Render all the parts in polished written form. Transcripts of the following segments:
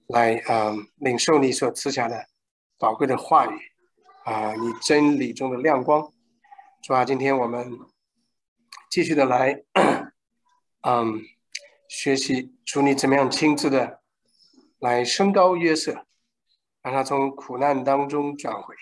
来领受你所赐下的宝贵的话语你真理中的亮光。主啊，今天我们继续的来学习主你怎么样亲自的来升高约瑟，让他从苦难当中转回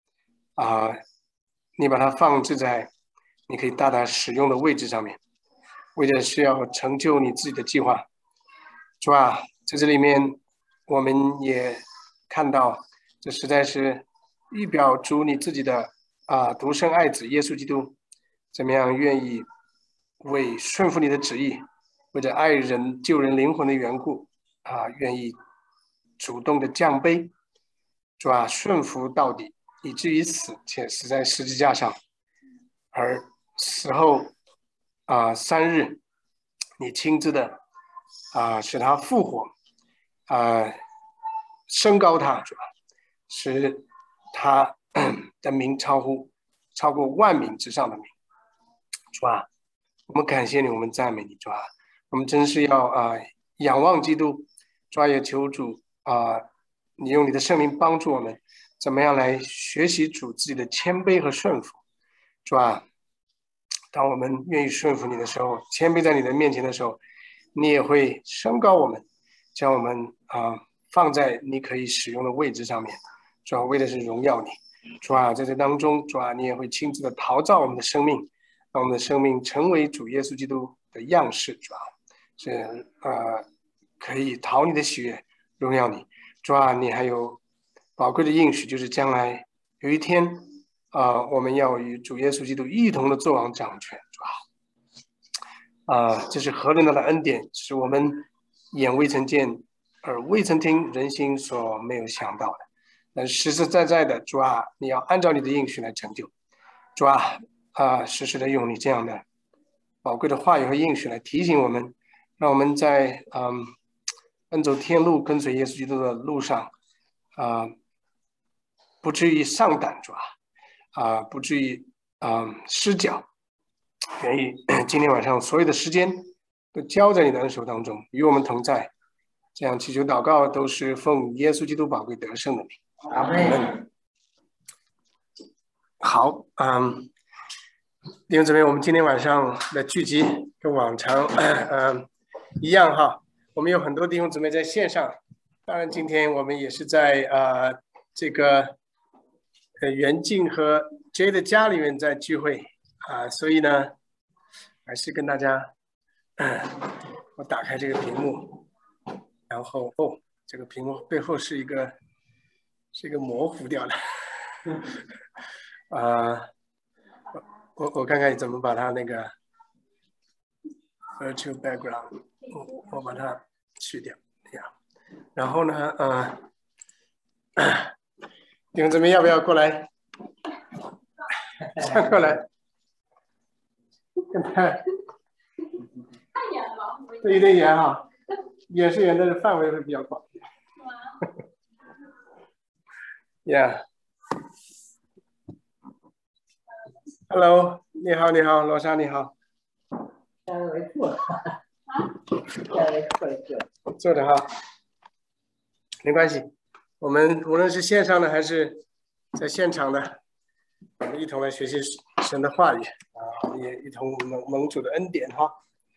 你把它放置在你可以大胆使用的位置上面，为了是要成就你自己的计划。主啊，在这里面我们也看到，这实在是预表主你自己的独生爱子耶稣基督怎么样愿意为顺服你的旨意，为了爱人救人灵魂的缘故愿意主动的降卑，主啊，顺服到底，以至于死，且死在十字架上，而死后3日，你亲自的使他复活，升高他，主啊，使他的名超过万名之上的名。主啊，我们感谢你，我们赞美你，主啊，我们真是要仰望基督。主啊，也求主你用你的圣灵帮助我们，怎么样来学习主自己的谦卑和顺服。主啊，当我们愿意顺服你的时候，谦卑在你的面前的时候，你也会升高我们，将我们放在你可以使用的位置上面。主啊，为的是荣耀你。主啊，在这当中，主啊，你也会亲自的陶造我们的生命，让我们的生命成为主耶稣基督的样式。主啊，是可以讨你的喜悦，荣耀你。主啊，你还有宝贵的应许，就是将来有一天我们要与主耶稣基督一同的作王掌权。主啊，这是何等大的恩典，是我们眼未曾见，耳未曾听，人心所没有想到的。但实实在在的，主啊，你要按照你的应许来成就。主啊，时时的用你这样的宝贵的话语和应许来提醒我们，让我们在奔走天路跟随耶稣基督的路上不至于上胆，主不至于失脚。愿意今天晚上所有的时间都交在你的恩手当中，与我们同在。这样祈求祷告都是奉耶稣基督宝贵得胜的名。阿们。好，弟兄姊妹，我们今天晚上的聚集跟往常一样哈，我们有很多弟兄姊妹在线上，当然今天我们也是在这个袁静和 J 的家里面在聚会所以呢，还是跟大家我打开这个屏幕，然后这个屏幕背后是一个模糊掉的我看看怎么把它那个 virtual background 我把它去掉然后呢弟兄姊妹要不要过来上过来跟他这有点远哈，演示员的范围会比较广Yeah Hello 你好罗莎你好坐着哈没关系，我们无论是线上的还是在现场的，我们一同来学习神的话语也一同蒙主的恩典哈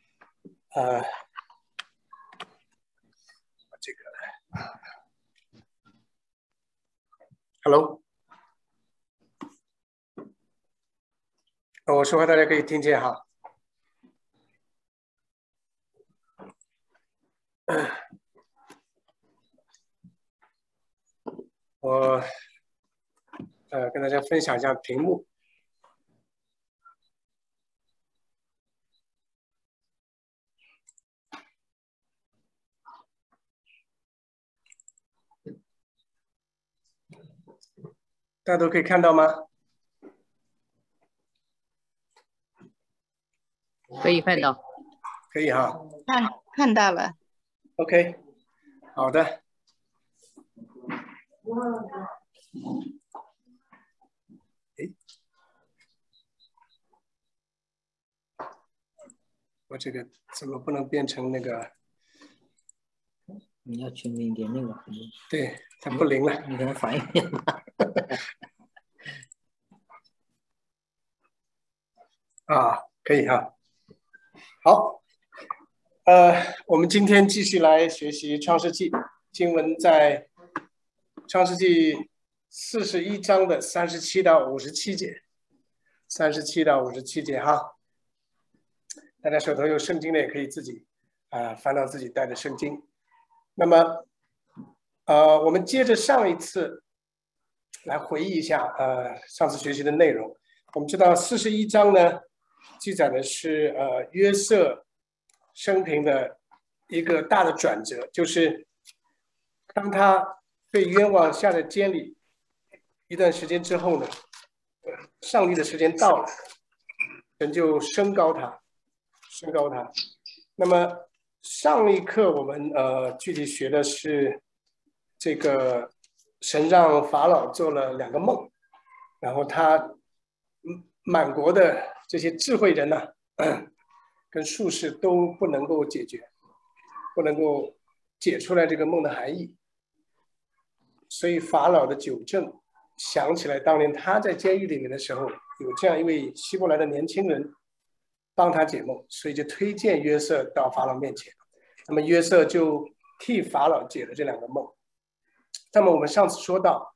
这个 Hello 我说话大家可以听见哈我跟大家分享一下屏幕大家都可以看到吗？ 可以看到， 可以哈， 看到了。 OK， 好的。我这个怎么不能变成那个你要全面一点那个， 对，它不灵了。 你可能反应变大。 啊，可以哈。好，我们今天继续来学习创世纪经文，在创世纪41章的37到57节，37到57节哈。大家手头有圣经的也可以自己翻到自己带的圣经。那么我们接着上一次来回忆一下上次学习的内容。我们知道41章呢记载的是约瑟生平的一个大的转折，就是当他被冤枉下在监里一段时间之后呢，上帝的时间到了，神就升高他。那么上一课我们具体学的是这个神让法老做了2个梦，然后他满国的这些智慧人呢，跟术士都不能够解决，不能够解出来这个梦的含义，所以法老的纠正想起来当年他在监狱里面的时候，有这样一位希伯来的年轻人帮他解梦，所以就推荐约瑟到法老面前。那么约瑟就替法老解了这2个梦。那么我们上次说到，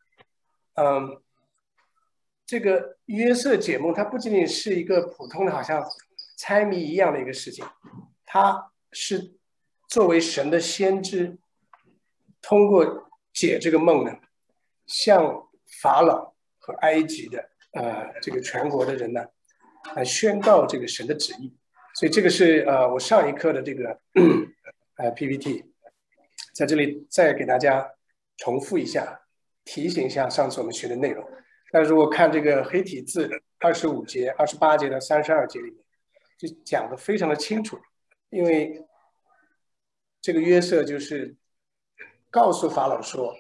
这个约瑟解梦，它不仅仅是一个普通的好像猜谜一样的一个事情，它是作为神的先知，通过解这个梦呢，向法老和埃及的这个全国的人呢，来宣告这个神的旨意。所以这个是我上一课的这个PPT， 在这里再给大家重复一下，提醒一下上次我们学的内容。但如果看这个黑体字25节、28节到32节里面，就讲得非常的清楚，因为这个约瑟就是告诉法老说，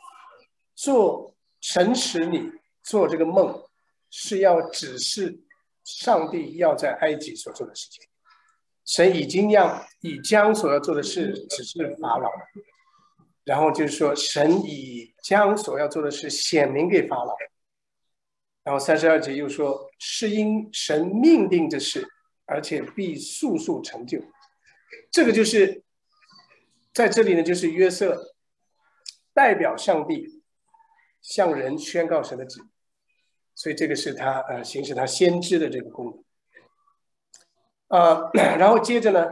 神使你做这个梦，是要指示上帝要在埃及所做的事情。神已将所要做的事指示法老，然后就是说神已将所要做的事显明给法老。然后32节又说，是因神命定这事，而且必速速成就。这个就是在这里呢，就是约瑟代表上帝向人宣告神的旨意，所以这个是他行使他先知的这个功能。然后接着呢，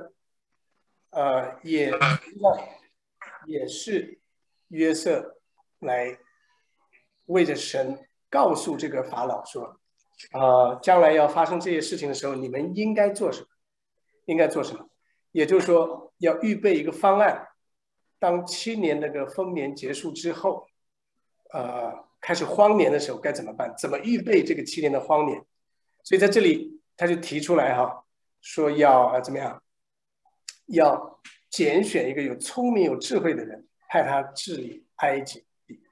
也是约瑟来为着神告诉这个法老说，将来要发生这些事情的时候，你们应该做什么？应该做什么？也就是说，要预备一个方案。当7年那个丰年结束之后，开始荒年的时候该怎么办？怎么预备这个7年的荒年？所以在这里他就提出来说要怎么样？要拣选一个有聪明有智慧的人，派他治理埃及。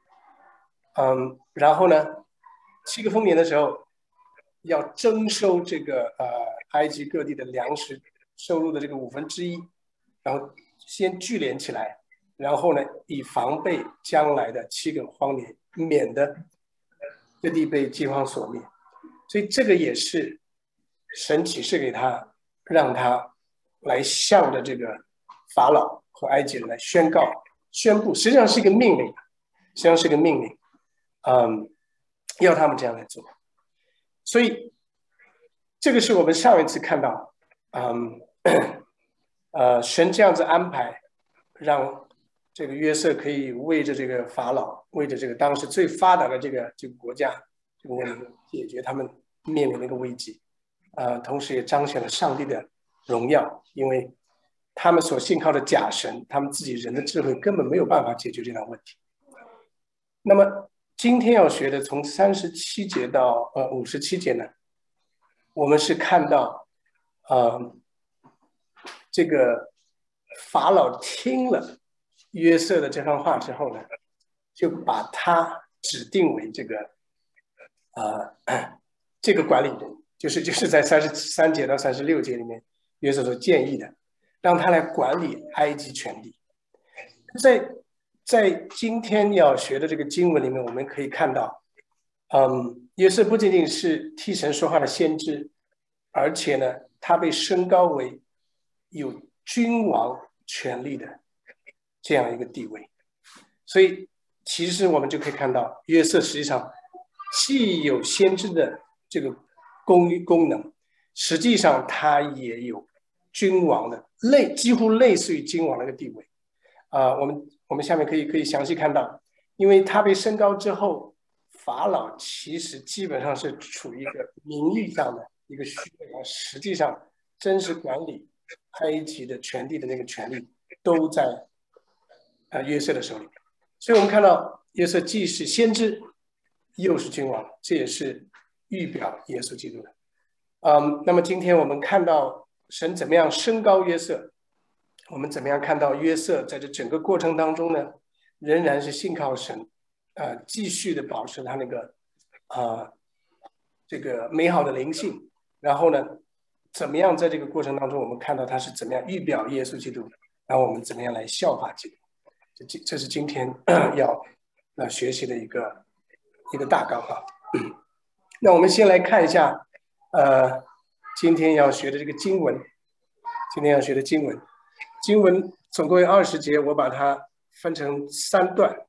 然后呢，7个丰年的时候，要征收这个埃及各地的粮食收入的这个1/5，然后先聚敛起来，然后呢，以防备将来的7个荒年，免得各地被饥荒所灭。所以这个也是神启示给他，让他来向着这个法老和埃及人来宣布，实际上是一个命令，要他们这样来做。所以这个是我们上一次看到，神这样子安排，让这个约瑟可以为着这个法老，为着这个当时最发达的这个国家，解决他们面临的一个危机，同时也彰显了上帝的荣耀，因为他们所信靠的假神，他们自己人的智慧根本没有办法解决这样的问题。那么今天要学的从37节到57节呢，我们是看到这个法老听了约瑟的这番话之后呢，就把他指定为这个管理人，就是在33节到36节里面约瑟所建议的，让他来管理埃及全地。 在今天要学的这个经文里面，我们可以看到，约瑟不仅仅是替神说话的先知，而且呢，他被升高为有君王权力的这样一个地位。所以，其实我们就可以看到，约瑟实际上既有先知的这个功能，实际上他也有君王的几乎类似于君王的一个地位。我们下面可以详细看到，因为他被升高之后，法老其实基本上是处于一个名义上的一个虚位，而实际上真实管理埃及的权力的那个权力都在约瑟的手里。所以我们看到约瑟既是先知，又是君王，这也是预表耶稣基督的。那么今天我们看到神怎么样升高约瑟，我们怎么样看到约瑟在这整个过程当中呢，仍然是信靠神，继续的保持他那个这个美好的灵性。然后呢，怎么样在这个过程当中，我们看到他是怎么样预表耶稣基督，然后我们怎么样来效法基督。这是今天要学习的一个大纲啊。那我们先来看一下，今天要学的这个经文。今天要学的经文总共有20节，我把它分成3段，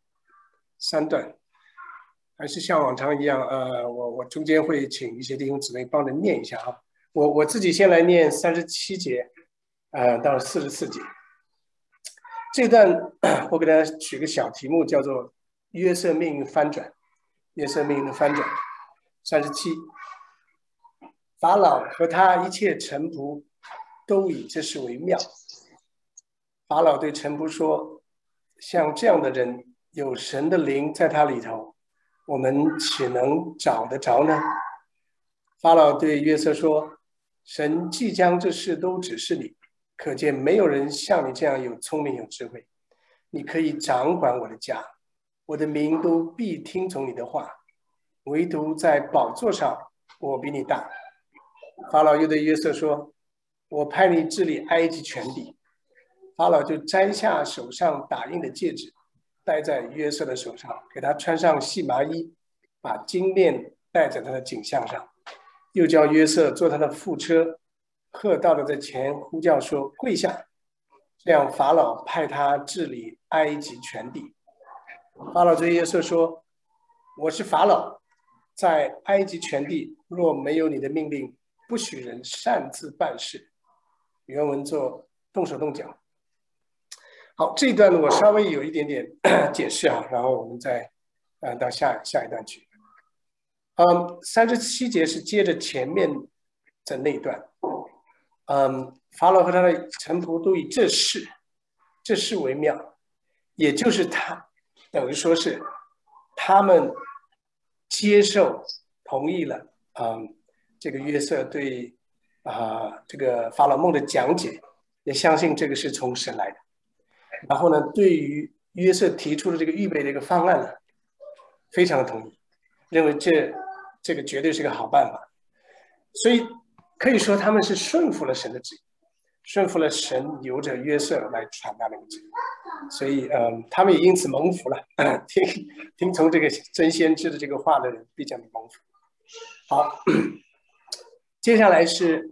还是像往常一样，我中间会请一些弟兄姊妹帮着念一下啊。我自己先来念37节，到44节。这段我给大家取个小题目，叫做约瑟命运翻转。约瑟命运的翻转。37，法老和他一切臣仆都以这事为妙。法老对臣仆说：“像这样的人，有神的灵在他里头，我们岂能找得着呢？”法老对约瑟说：“神即将这事都指示你，可见没有人像你这样有聪明有智慧。你可以掌管我的家，我的民都必听从你的话，唯独在宝座上，我比你大。”法老又对约瑟说：“我派你治理埃及全地。”法老就摘下手上打印的戒指，戴在约瑟的手上，给他穿上细麻衣，把金链戴在他的颈项上，又叫约瑟坐他的副车，喝道的在前呼叫说：“跪下！”这样法老派他治理埃及全地。法老对约瑟说：“我是法老，在埃及全地若没有你的命令，不许人擅自办事。”原文做动手动脚。好，这一段我稍微有一点点解释啊，然后我们再到下一段去。37节是接着前面的那一段。法老和他的臣仆都以这事为妙，也就是他等于说是他们接受同意了这个约瑟对这个法老梦的讲解，也相信这个是从神来的。然后呢，对于约瑟提出的这个预备的一个方案呢，非常的同意，认为这个绝对是个好办法。所以可以说他们是顺服了神的旨意，顺服了神由着约瑟来传达那个旨意。所以他们也因此蒙福了。听从这个真先知的这个话的人必将被蒙福。好，接下来是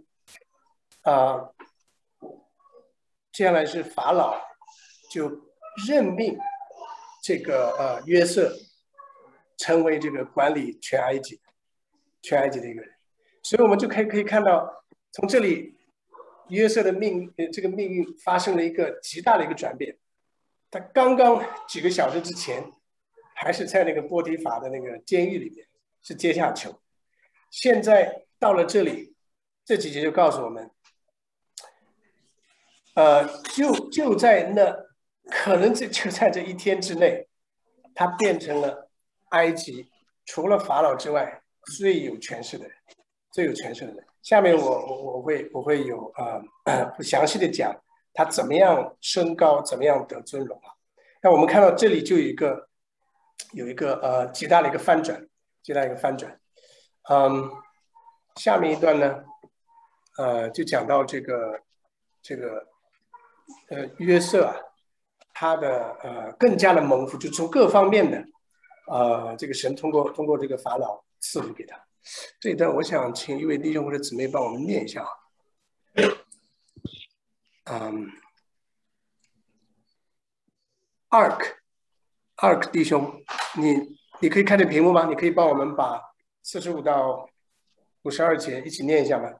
法老就任命这个约瑟成为这个管理全埃及的一个人。所以我们就可以看到，从这里约瑟的这个命运发生了一个极大的一个转变。他刚刚几个小时之前还是在那个波提法的那个监狱里面是阶下囚，现在到了这里，这几节就告诉我们，就在那可能就在这一天之内，他变成了埃及除了法老之外最有权势的人。下面我会有详细的讲他怎么样升高，怎么样得尊荣啊。那我们看到这里就有一个极大的一个翻转，下面一段呢，就讲到这个约瑟啊， 他的更加的蒙福，就从各方面的这个神通过这个法老赐福给他。这一段我想请一位弟兄或者姊妹帮我们念一下。Ark 弟兄，你可以看着屏幕吗？你可以帮我们把45到52节一起念一下吗？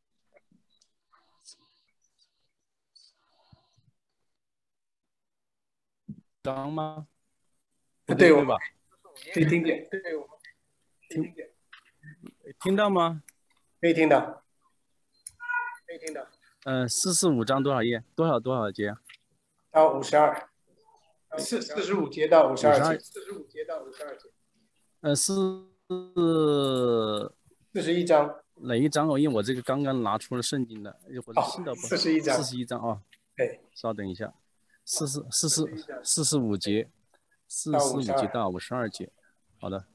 刚吗？ 对吧？ 可以听见，对，我们可以听见， 听到吗？ 可以听到，可以听到。 45章多少页？多少节？ 到52。45节到52节，45节到52节。41章。 哪一章？因为我这个刚刚拿出了圣经的，我是信道不 ？41章。 41章啊。 对。 稍等一下，45节，45节到52节。好的。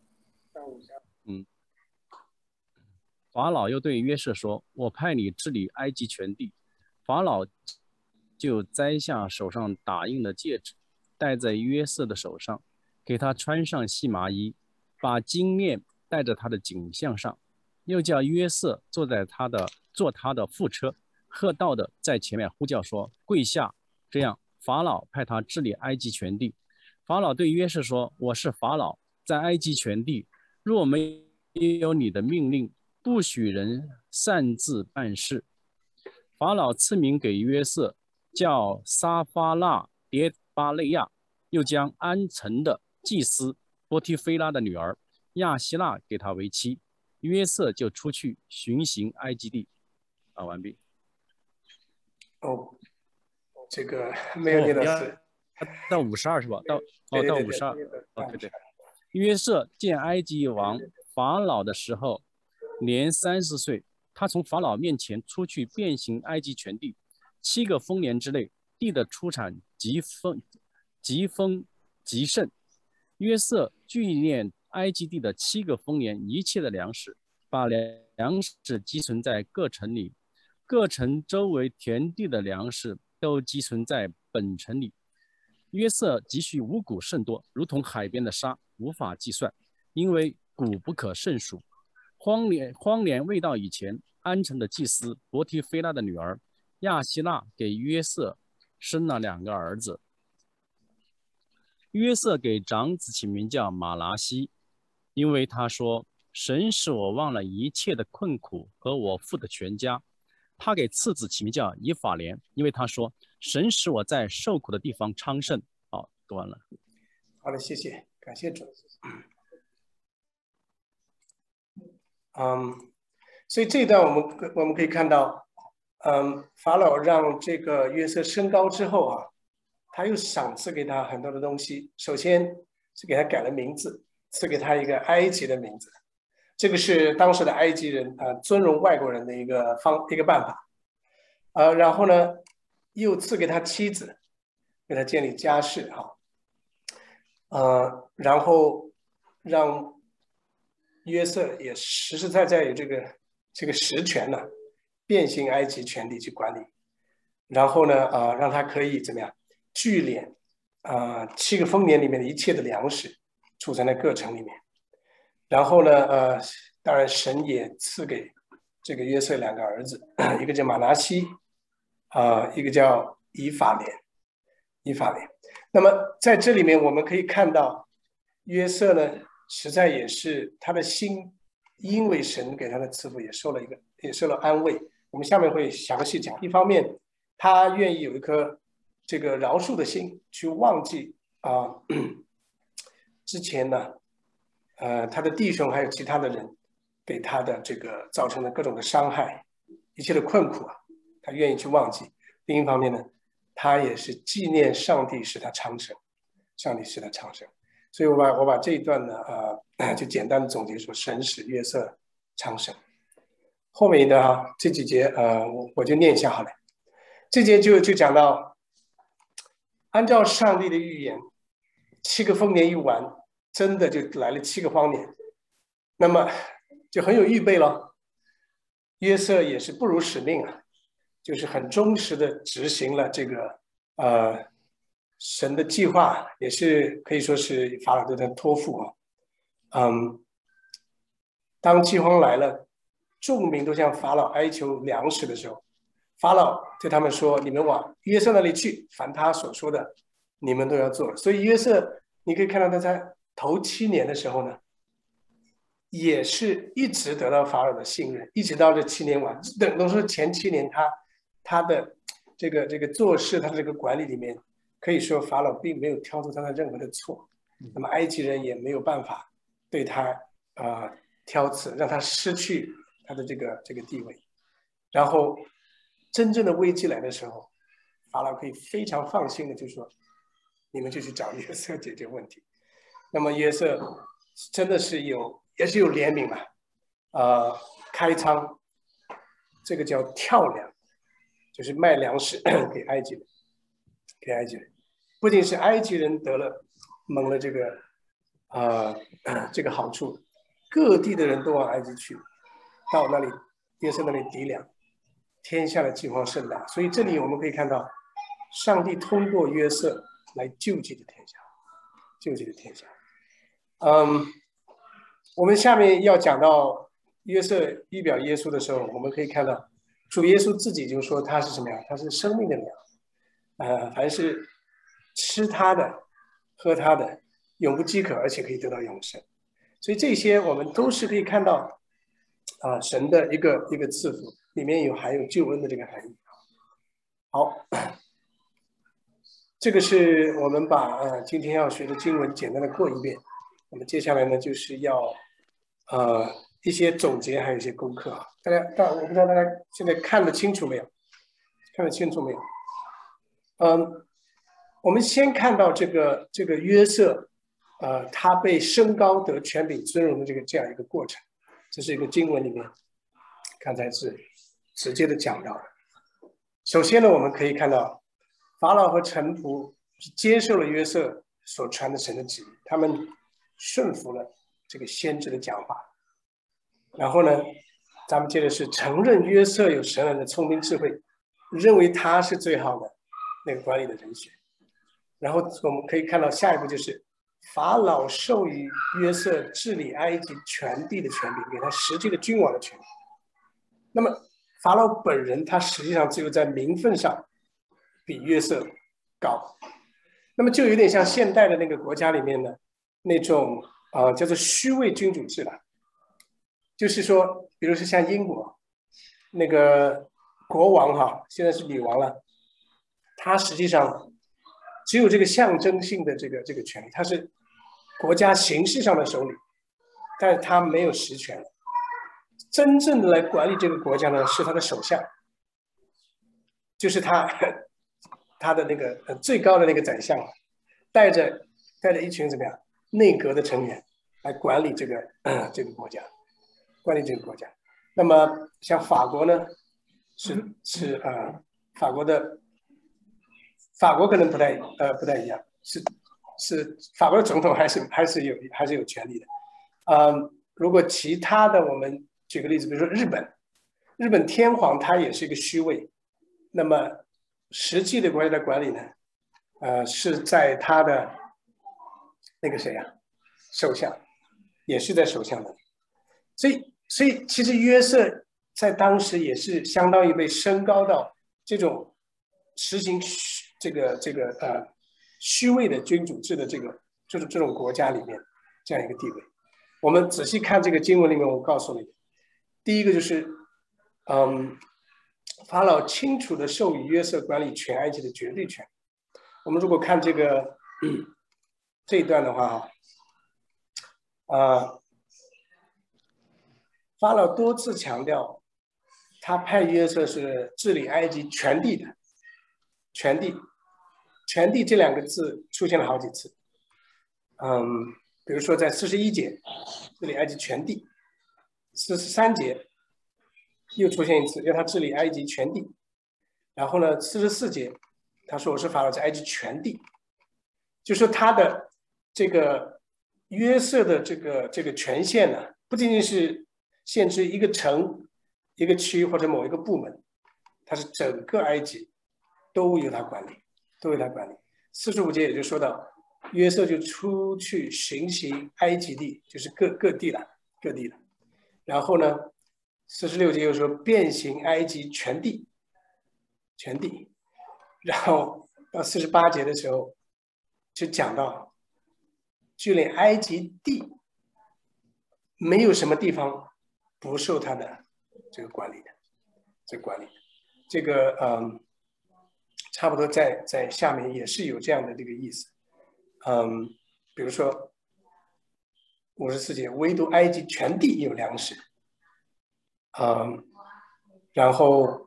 法老又对约瑟说：“我派你治理埃及全地。”法老就摘下手上打印的戒指，戴在约瑟的手上，给他穿上细麻衣，把金链戴在他的颈项上，又叫约瑟坐他的副车，喝道的在前面呼叫说：“跪下！”这样，法老派他治理埃及全地。法老对约瑟说：“我是法老，在埃及全地，若没有你的命令，不许人擅自办事。”法老赐名给约瑟，叫撒法纳迭巴内亚，又将安城的祭司波提菲拉的女儿亚希娜给他为妻。约瑟就出去巡行埃及地。完毕。 这个没有念到到52是吧？到52。对。约瑟见埃及王法老的时候，年30岁。他从法老面前出去遍行埃及全地，7个丰年之内，地的出产极丰极盛。约瑟纪念埃及地的7个丰年一切的粮食，把粮食积存在各城里，各城周围田地的粮食都积存在本城里。约瑟积蓄五谷甚多，如同海边的沙，无法计算，因为谷不可胜数。荒年未到以前，安城的祭司伯提菲拉的女儿亚希娜给约瑟生了2个儿子。约瑟给长子起名叫马拿西，因为他说：“神使我忘了一切的困苦和我父的全家。”他给次子起名叫以法莲，因为他说：“神使我在受苦的地方昌盛。”好，读完了。 好的，谢谢，感谢主。所以这一段我们可以看到，法老让这个约瑟升高之后啊，他又赏赐给他很多的东西。首先是给他改了名字，赐给他一个埃及的名字，这个是当时的埃及人尊荣外国人的一个办法。然后呢，又赐给他妻子，给他建立家室然后让约瑟也实实在在有这个实权呢，遍行埃及全地去管理。然后呢，让他可以怎么样聚敛7个丰年里面的一切的粮食，储藏在各城里面。然后呢，当然神也赐给这个约瑟2个儿子，一个叫马拿西，一个叫以法莲。那么在这里面我们可以看到，约瑟呢，实在也是他的心，因为神给他的赐福也受了安慰。我们下面会详细讲。一方面，他愿意有一颗这个饶恕的心，去忘记之前呢，他的弟兄还有其他的人给他的这个造成的各种的伤害，一切的困苦他愿意去忘记。另一方面呢，他也是纪念上帝使他昌盛，所以我把这一段呢，就简单的总结说，神使约瑟昌盛。后面的这几节，我就念一下好了。这节就讲到，按照上帝的预言，7个丰年一完，真的就来了7个荒年，那么就很有预备了。约瑟也是不辱使命就是很忠实的执行了这个神的计划也是可以说是法老对他托付啊。当饥荒来了，众民都向法老哀求粮食的时候，法老对他们说：“你们往约瑟那里去，凡他所说的，你们都要做。”所以约瑟，你可以看到他在头7年的时候呢，也是一直得到法老的信任，一直到这7年完，等于说前7年他的这个做事，他的这个管理里面，可以说法老并没有挑出他的任何的错，那么埃及人也没有办法对他挑刺，让他失去他的这个地位。然后真正的危机来的时候，法老可以非常放心的就说：“你们就去找约瑟解决问题。”那么约瑟真的是也是有怜悯嘛，开仓，这个叫跳粮，就是卖粮食给埃及人，给埃及人。不仅是埃及人蒙了这个好处，各地的人都往埃及去，到那里约瑟那里抵粮，天下的饥荒甚大。所以这里我们可以看到，上帝通过约瑟来救济的天下，救济的天下。我们下面要讲到约瑟预表耶稣的时候，我们可以看到主耶稣自己就说他是什么呀？他是生命的粮，凡是吃他的、喝他的，永不饥渴，而且可以得到永生。所以这些我们都是可以看到神的一个赐福，里面含有救恩的这个含义。好，这个是我们把今天要学的经文简单的过一遍。我们接下来呢，就是要一些总结，还有一些功课。我不知道大家现在看得清楚没有？看得清楚没有？我们先看到这个约瑟，他被升高得权柄尊荣的这样一个过程，这是一个经文里面刚才是直接的讲到的。首先呢，我们可以看到法老和臣仆接受了约瑟所传的神的旨意，他们顺服了这个先知的讲法。然后呢，咱们接着是承认约瑟有神人的聪明智慧，认为他是最好的那个管理的人选。然后我们可以看到下一步就是法老授予约瑟治理埃及全地的权柄，给他实际的君王的权柄。那么法老本人他实际上只有在名分上比约瑟高，那么就有点像现代的那个国家里面的那种叫做虚位君主制了。就是说，比如说像英国那个国王现在是女王了，他实际上只有这个象征性的这个权利，他是国家形式上的首领，但是他没有实权。真正的来管理这个国家呢，是他的首相，就是他的那个最高的那个宰相，带着一群怎么样内阁的成员来管理这个国家，管理这个国家。那么像法国呢，是法国可能不太一样，是法国的总统还是有权利的。如果其他的，我们举个例子，比如说日本天皇他也是一个虚位，那么实际的国家的管理呢，是在他的那个谁首相，也是在首相的。所以其实约瑟在当时也是相当于被升高到这种实行这个虚位的君主制的这种国家里面这样一个地位。我们仔细看这个经文里面，我告诉你，第一个就是法老清楚的授予约瑟管理全埃及的绝对权。我们如果看这一段的话法老多次强调他派约瑟是治理埃及全地的。全地这两个字出现了好几次。比如说在41节治理埃及全地，43节又出现一次，让他治理埃及全地。然后呢，44节他说我是法老在埃及全地，就说他的这个约瑟的这个权限呢，不仅仅是限制一个城、一个区或者某一个部门，它是整个埃及都由他管理， 45节也就说到，约瑟就出去巡行埃及地，就是各地了。然后呢，46节又说遍行埃及全地。然后到48节的时候，就讲到，就连埃及地没有什么地方不受他的这个管理的，这个差不多在下面也是有这样的这个意思，比如说54节，唯独埃及全地有粮食，然后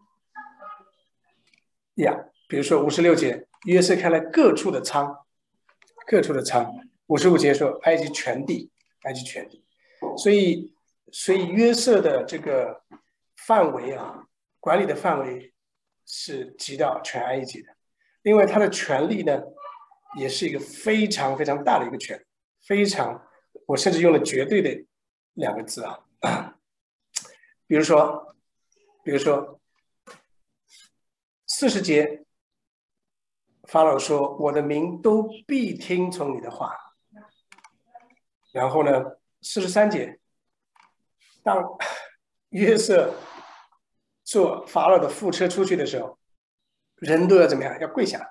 比如说56节，约瑟开了各处的仓，55节说埃及全地，所以约瑟的这个范围啊，管理的范围是及到全埃及的。另外，他的权力呢，也是一个非常非常大的一个权力，非常，我甚至用了绝对的2个字啊。比如说40节，法老说：“我的民都必听从你的话。”然后呢，43节，当约瑟坐法老的副车出去的时候，人都要怎么样？要跪下。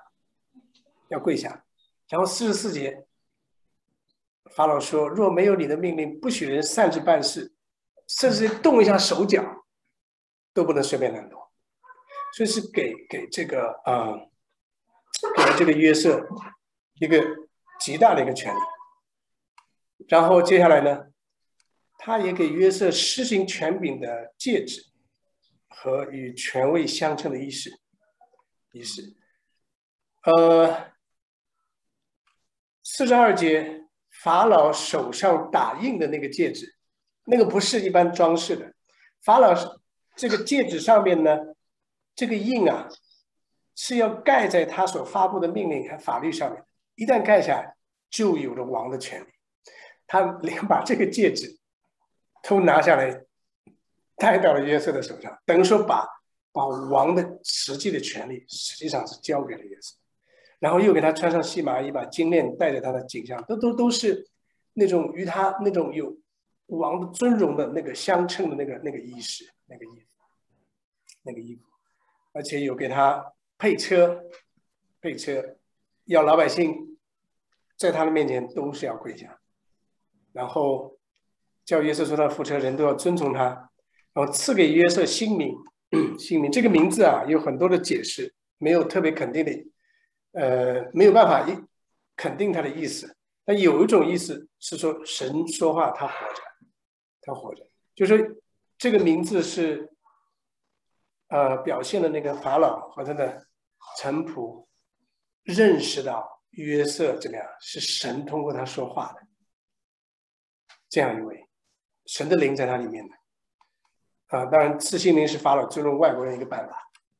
然后44节，法老说：“若没有你的命令，不许人擅自办事，甚至动一下手脚，都不能随便乱动。”所以是给这个给了这个约瑟一个极大的一个权利。然后接下来呢，他也给约瑟施行权柄的戒指和与权位相称的仪式。42节，法老手上打印的那个戒指，那个不是一般装饰的，法老这个戒指上面呢，这个印啊是要盖在他所发布的命令和法律上面，一旦盖下来，就有了王的权利。他连把这个戒指都拿下来，戴到了约瑟的手上，等于说把王的实际的权利实际上是交给了约瑟，然后又给他穿上细麻衣，把金链戴在他的颈上，都是那种与他那种有王的尊荣的那个相称的那个衣饰，那个衣服，而且有给他配车，要老百姓在他的面前都是要跪下，然后叫约瑟说他副车人都要遵从他，然后赐给约瑟新名。这个名字啊有很多的解释，没有特别肯定的，没有办法肯定他的意思。但有一种意思是说神说话他活着，就是说这个名字是表现了那个法老和他的臣仆认识到约瑟怎么样是神通过他说话的，这样一位神的灵在他里面的。当然赐新名是法老尊重外国人一个办法。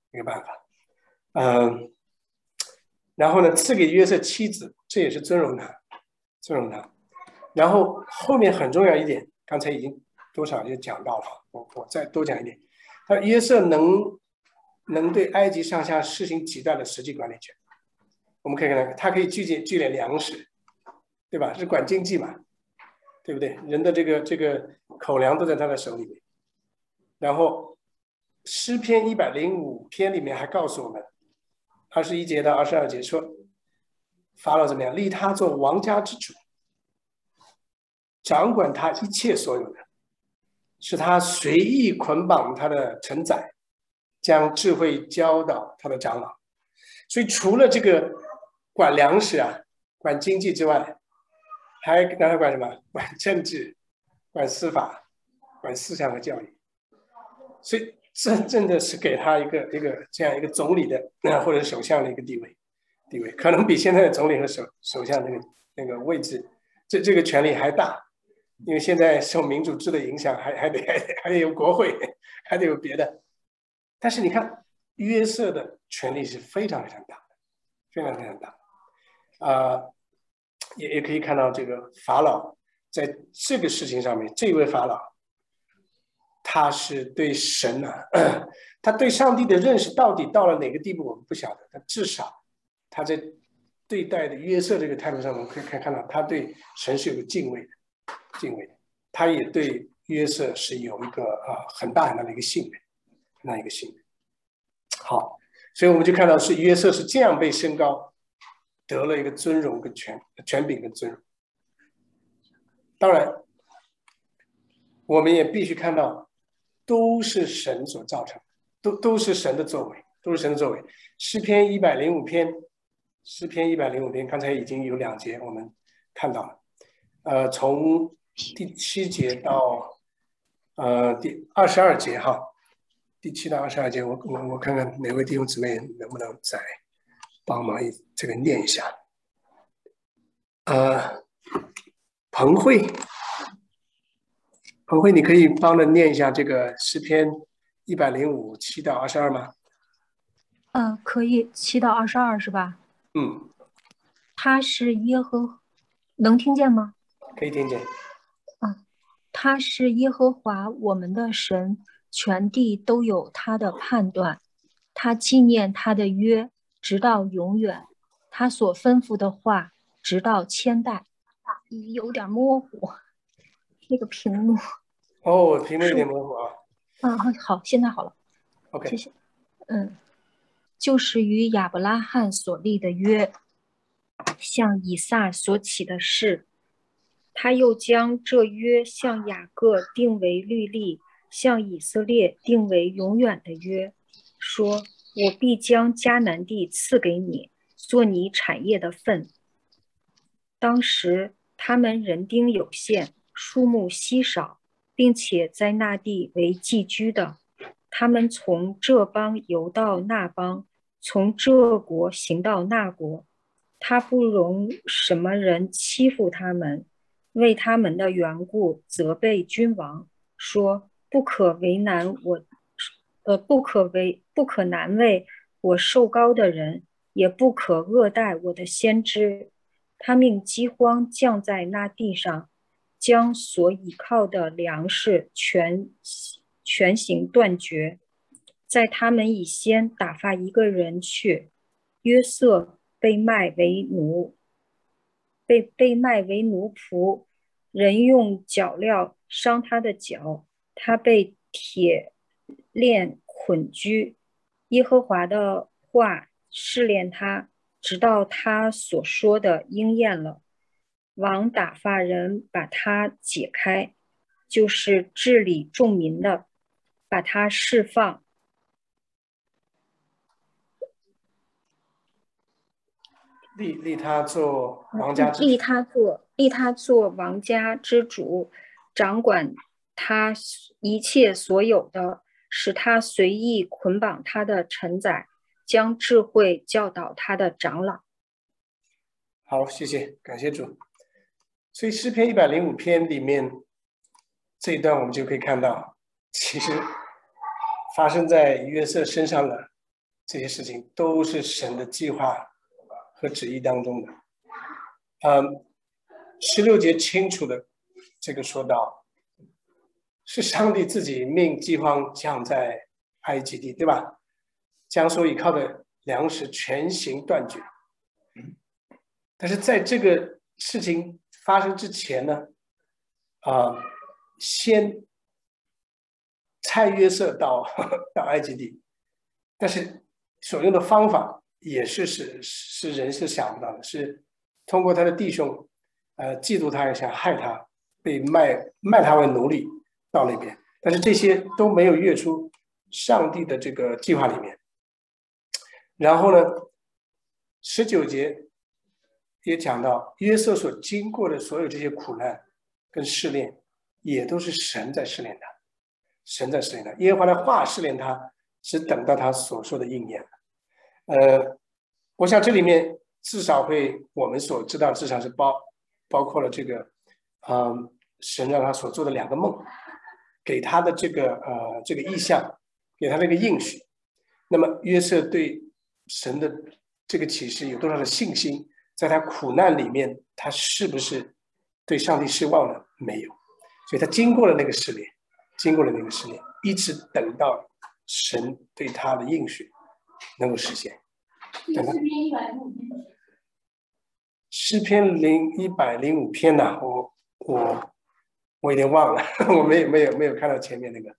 然后呢，赐给约瑟妻子，这也是尊荣他。然后后面很重要一点，刚才已经多少就讲到了，我再多讲一点。他约瑟能对埃及上下施行极大的实际管理权。我们可以看，他可以聚敛粮食，对吧？是管经济嘛，对不对？人的这个口粮都在他的手里面。然后诗篇105篇里面还告诉我们，21节到22节说，法老怎么样？立他做王家之主，掌管他一切所有的，是他随意捆绑他的臣宰，将智慧教导他的长老。所以除了这个管粮食啊、管经济之外，还管什么？管政治、管司法、管思想和教育。所以真的是给他一个这样一个总理的或者首相的一个地位，可能比现在的总理和首相那个位置，这个权力还大，因为现在受民主制的影响，还得有国会，还得有别的。但是你看约瑟的权力是非常非常大的，非常非常大。也可以看到这个法老在这个事情上面，这位法老他是对神啊，他对上帝的认识到底到了哪个地步我们不晓得，但至少他在对待的约瑟这个态度上，我们可以看到他对神是有个敬畏的，他也对约瑟是有一个很大的一个信任，那一个信任。好，所以我们就看到是约瑟是这样被升高，得了一个尊荣跟权柄跟尊荣。当然，我们也必须看到，都是神所造成的，都是神的作为，都是神的作为。诗篇105篇，刚才已经有2节我们看到了，从第7节到第22节哈，第7到22节，我看看哪位弟兄姊妹能不能再帮忙这个念一下。彭慧，你可以帮着念一下这个诗篇105 7到22吗？ 可以，7到22是吧？ 他是耶和，能听见吗？ 可以听见。 他是耶和华我们的神，全地都有他的判断。他纪念他的约，直到永远。他所吩咐的话，直到千代。有点模糊，那个屏幕。 屏幕有点模糊啊。 好，现在好了。 OK， 谢谢。就是与亚伯拉罕所立的约，向以撒所起的誓。他又将这约向雅各定为律例，向以色列定为永远的约，说：我必将迦南地赐给你，做你产业的份。当时他们人丁有限，数目稀少，并且在那地为寄居的。他们从这邦游到那邦，从这国行到那国。他不容什么人欺负他们，为他们的缘故责备君王，说：不可难为我受膏的人，也不可恶待我的先知。他命饥荒降在那地上，将所倚靠的粮食全行断绝。在他们以先打发一个人去，约瑟被卖为奴仆，人用脚镣伤他的脚，他被铁链捆拘。耶和华的话试炼他，直到他所说的应验了。王打发人把他解开，就是治理众民的，把他释放。 立他做王家之主， 立他做王家之主，掌管他一切所有的，使他随意捆绑他的臣宰，将智慧教导他的长老。 好，谢谢，感谢主。所以诗篇105篇里面这一段，我们就可以看到，其实发生在约瑟身上的这些事情，都是神的计划和旨意当中的。16节清楚的这个说到，是上帝自己命饥荒降在埃及地，对吧？将所倚靠的粮食全行断绝。但是在这个事情发生之前呢，先差约瑟到埃及地，但是所用的方法也是人是想不到的，是通过他的弟兄，嫉妒他，想害他，被卖他为奴隶到那边，但是这些都没有跃出上帝的这个计划里面。然后呢，19节也讲到约瑟所经过的所有这些苦难跟试炼，也都是神在试炼他，神在试炼他，耶和华的话试炼他，只等到他所说的应验了。我想这里面至少会我们所知道，至少是包括了这个，神让他所做的2个梦，给他的这个意象，给他这个应许。那么约瑟对神的这个启示有多少的信心？在他苦难里面，他是不是对上帝失望了？没有，所以他经过了那个试炼，一直等到神对他的应许能够实现。 诗篇105篇呢，我有点忘了，我没有看到前面那个，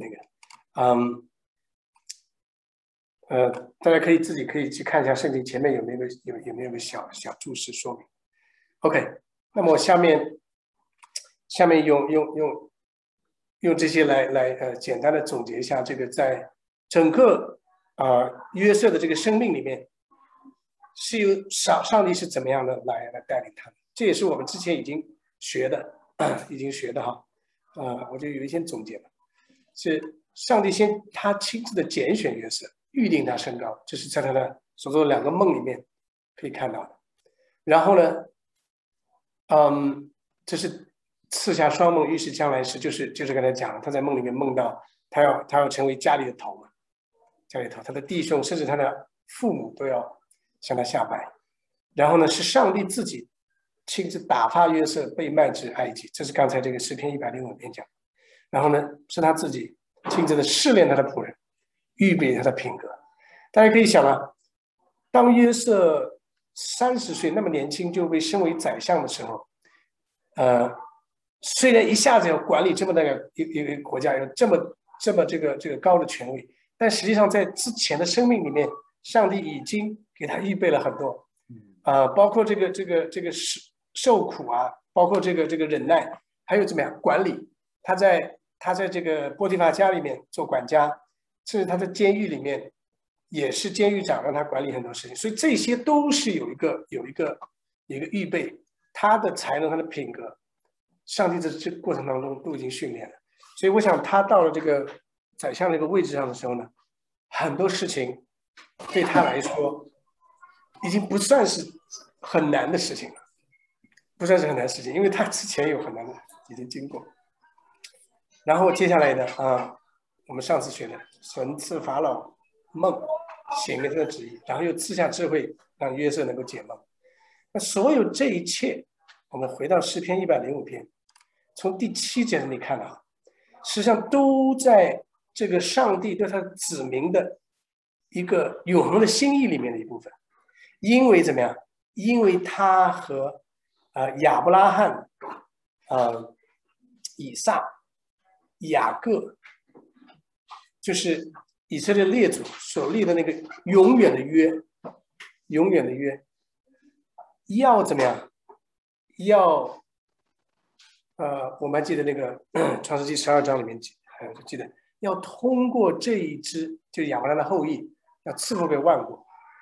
大家自己可以去看一下圣经前面有没有个小注释说明。OK， 那么我下面用这些来简单的总结一下这个在整个约瑟的这个生命里面是由上帝是怎么样的来带领他的，这也是我们之前已经学的哈，我就有一些总结了，是上帝他亲自的拣选约瑟，预定他升高，这是在他的所做的2个梦里面可以看到的。然后呢，这是赐下双梦，预示将来事，就是刚才讲了，他在梦里面梦到他要成为家里的头嘛，家里头，他的弟兄甚至他的父母都要向他下拜。然后呢，是上帝自己亲自打发约瑟被卖至埃及，这是刚才这个诗篇105篇讲。然后呢，是他自己亲自的试炼他的仆人，预备他的品格。大家可以想啊，当约瑟30岁那么年轻就被升为宰相的时候，虽然一下子要管理这么大一个国家，有这么这个高的权位，但实际上在之前的生命里面，上帝已经给他预备了很多，包括这个受苦啊，包括这个忍耐，还有怎么样管理。他在这个波提乏家里面做管家，甚至他在监狱里面也是监狱长，让他管理很多事情。所以这些都是有一个预备，他的才能，他的品格，上帝在这个过程当中都已经训练了。所以我想他到了这个宰相这个位置上的时候呢，很多事情对他来说已经不算是很难的事情了，不算是很难的事情，因为他之前有很难的已经经过。然后接下来呢，我们上次学的神赐法老梦，显明他的旨意，然后又赐下智慧，让约瑟能够解梦。那所有这一切，我们回到诗篇105篇，从第7节你看到，实际上都在这个上帝对他子民的一个永恒的心意里面的一部分。因为怎么样？因为他和亚伯拉罕、以撒、雅各，就是以色列列祖所立的那个永远的约，要怎么样？要我们还记得那个创世纪12章里面记得要通过这一支就是亚伯拉罕的后裔，要赐福给万国，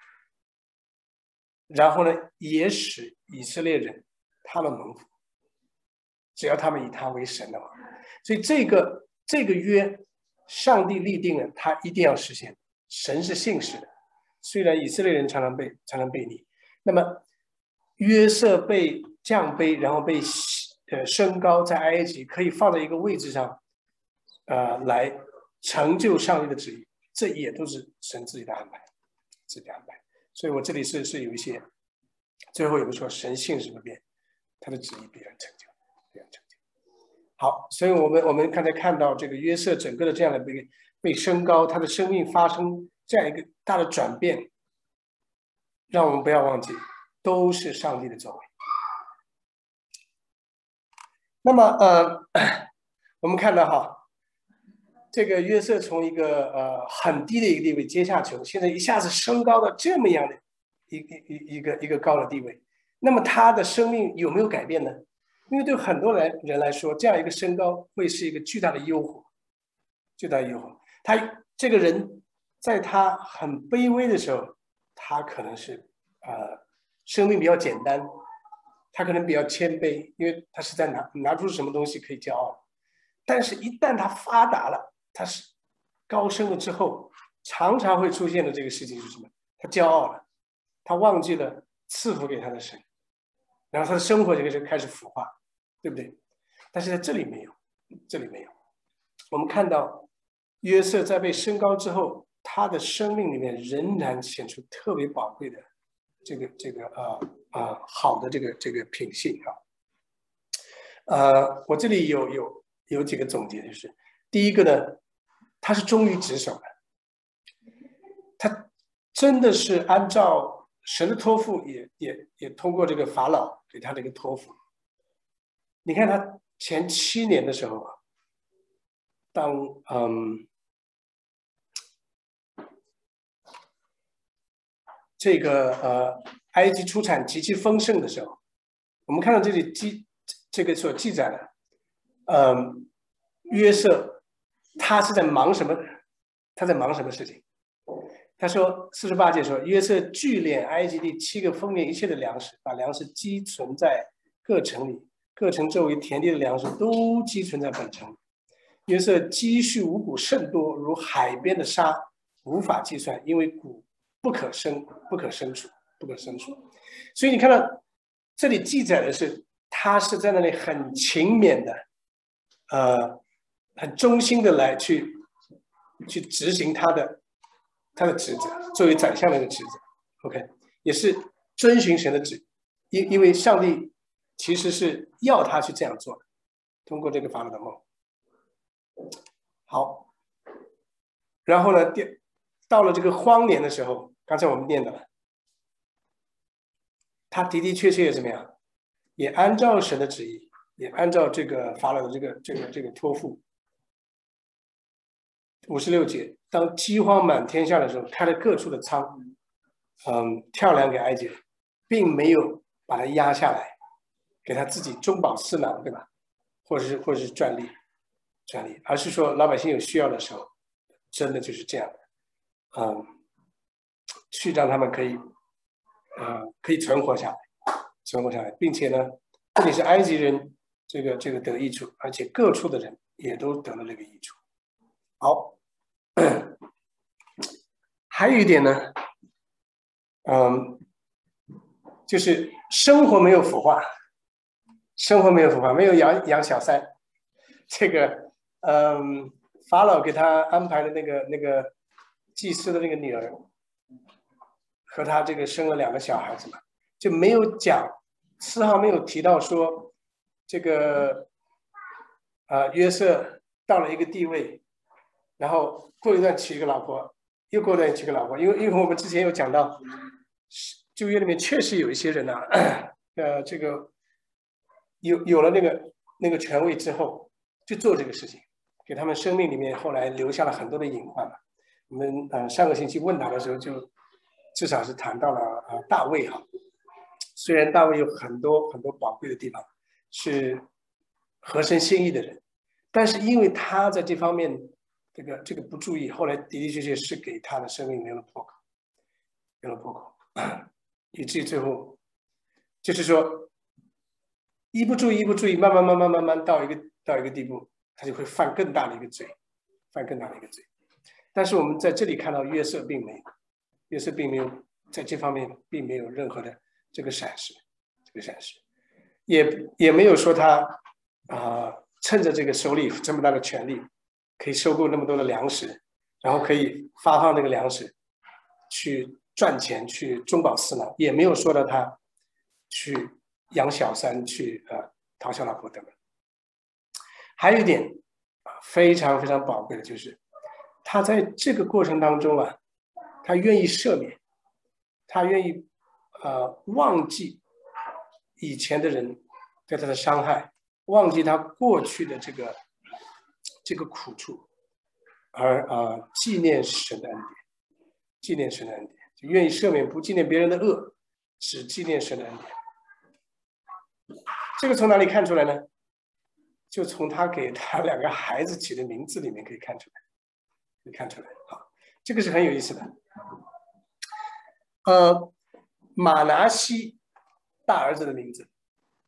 然后呢，也使以色列人他们蒙福，只要他们以他为神的话。所以这个约，上帝立定了，他一定要实现。神是信实的，虽然以色列人常常悖逆，那么约瑟被降卑，然后被升高，在埃及可以放在一个位置上，来成就上帝的旨意，这也都是神自己的安排，所以我这里是有一些，最后有个说神性是不变，他的旨意必然成就。好，所以我们刚才看到这个约瑟整个的这样的被升高，他的生命发生这样一个大的转变，让我们不要忘记，都是上帝的作为。那么我们看到哈，这个约瑟从一个很低的一个地位阶下囚，现在一下子升高到这么样的一个高的地位，那么他的生命有没有改变呢？因为对很多人来说，这样一个升高会是一个巨大的诱惑，他这个人在他很卑微的时候，他可能是生命比较简单，他可能比较谦卑，因为他是在拿出什么东西可以骄傲。但是一旦他发达了，他是高升了之后，常常会出现的这个事情是什么？他骄傲了，他忘记了赐福给他的神，然后他的生活就开始腐化，对不对？但是在这里没有，我们看到约瑟在被升高之后，他的生命里面仍然显出特别宝贵的好的这个品性我这里有几个总结，就是第一个呢，他是忠于职守的，他真的是按照神的托付也通过这个法老给他的一个托付。你看他前7年的时候啊，当这个埃及出产极其丰盛的时候，我们看到这里这个所记载的，约瑟他是在忙什么？他在忙什么事情？他说48节说，约瑟聚敛埃及地7个丰年一切的粮食，把粮食积存在各城里，各城周围田地的粮食都积存在本城。约瑟积蓄五谷甚多，如海边的沙，无法计算，因为谷不可生数。所以你看到这里记载的是，他是在那里很勤勉的，很忠心的来去执行他的职责，作为宰相的一个职责。OK， 也是遵循神的旨意，因为上帝其实是要他去这样做的，通过这个法老的梦。好，然后呢，到了这个荒年的时候，刚才我们念的了，他的确也怎么样，也按照神的旨意，也按照这个法老的这个托付。56节，当饥荒满天下的时候，开了各处的仓，跳粮给埃及人，并没有把它压下来，给他自己中饱私囊，对吧？或者是赚利，而是说老百姓有需要的时候，真的就是这样的，去让他们可以存活下来，并且呢，不仅是埃及人这个得益处，而且各处的人也都得了这个益处。好，还有一点呢，就是生活没有腐化，没有养小三。这个法老给他安排的那个祭司的那个女儿，和他这个生了2个小孩子嘛，就没有讲，丝毫没有提到说这个约瑟到了一个地位，然后过一段娶一个老婆，又过一段娶个老婆，因为我们之前有讲到，旧约里面确实有一些人啊，这个有了那个权位之后，就做这个事情，给他们生命里面后来留下了很多的隐患嘛。我们上个星期问答的时候，就至少是谈到了大卫哈。虽然大卫有很多宝贵的地方，是合神心意的人，但是因为他在这方面这个不注意，后来的确是给他的生命留了破口，以至于最后就是说一不注意，慢慢到一个地步，他就会犯更大的一个罪。但是我们在这里看到约瑟并没有在这方面并没有任何的这个闪失，也没有说他趁着这个手里这么大的权力，可以收购那么多的粮食，然后可以发放那个粮食去赚钱，去中饱私囊，也没有说到他去养小三，去讨小老婆等等。还有一点非常宝贵的就是，他在这个过程当中啊，他愿意赦免，他愿意忘记以前的人对他的伤害，忘记他过去的这个苦处，而纪念神的恩典，就愿意赦免，不纪念别人的恶，只纪念神的恩典。这个从哪里看出来呢？就从他给他2个孩子起的名字里面可以看出来，这个是很有意思的。马拿西大儿子的名字，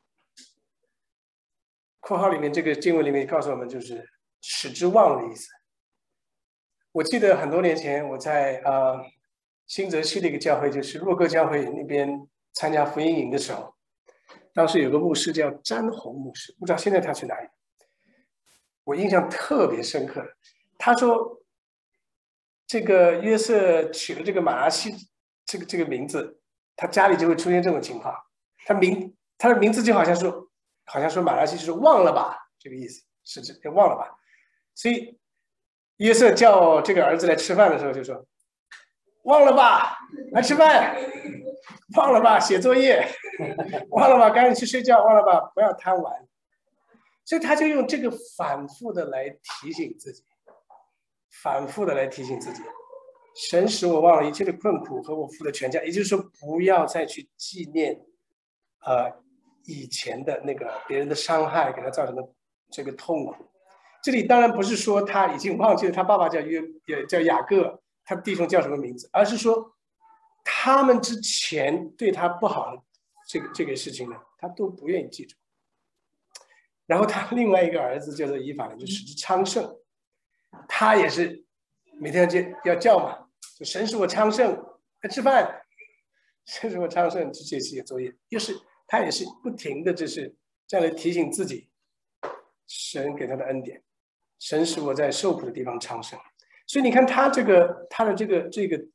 括号里面这个经文里面告诉我们，就是使之忘了的意思。我记得很多年前我在新泽西的一个教会，就是洛哥教会那边参加福音营的时候，当时有个牧师叫詹宏牧师，不知道现在他去哪里。我印象特别深刻，他说这个约瑟取了这个马拿西这个名字，他家里就会出现这种情况，他的名字就好像说马拿西就是忘了吧，这个意思是忘了吧。所以约瑟叫这个儿子来吃饭的时候就说， 忘了吧，来吃饭，忘了吧，写作业，忘了吧，赶紧去睡觉，忘了吧，不要贪玩。所以他就用这个反复的来提醒自己，反复的来提醒自己，神使我忘了一切的困苦和我付的全价，也就是说，不要再去纪念，以前的那个别人的伤害给他造成的这个痛苦。这里当然不是说他已经忘记了他爸爸叫雅各，他弟兄叫什么名字，而是说他们之前对他不好的这个事情呢，他都不愿意记住。然后他另外一个儿子叫做以法莲，就使之昌盛，他也是每天要叫嘛，就神使我昌盛，来吃饭，神使我昌盛，去写作业，就是他也是不停的就是这样来提醒自己，神给他的恩典，神使我在受苦的地方昌盛。所以你看他的这个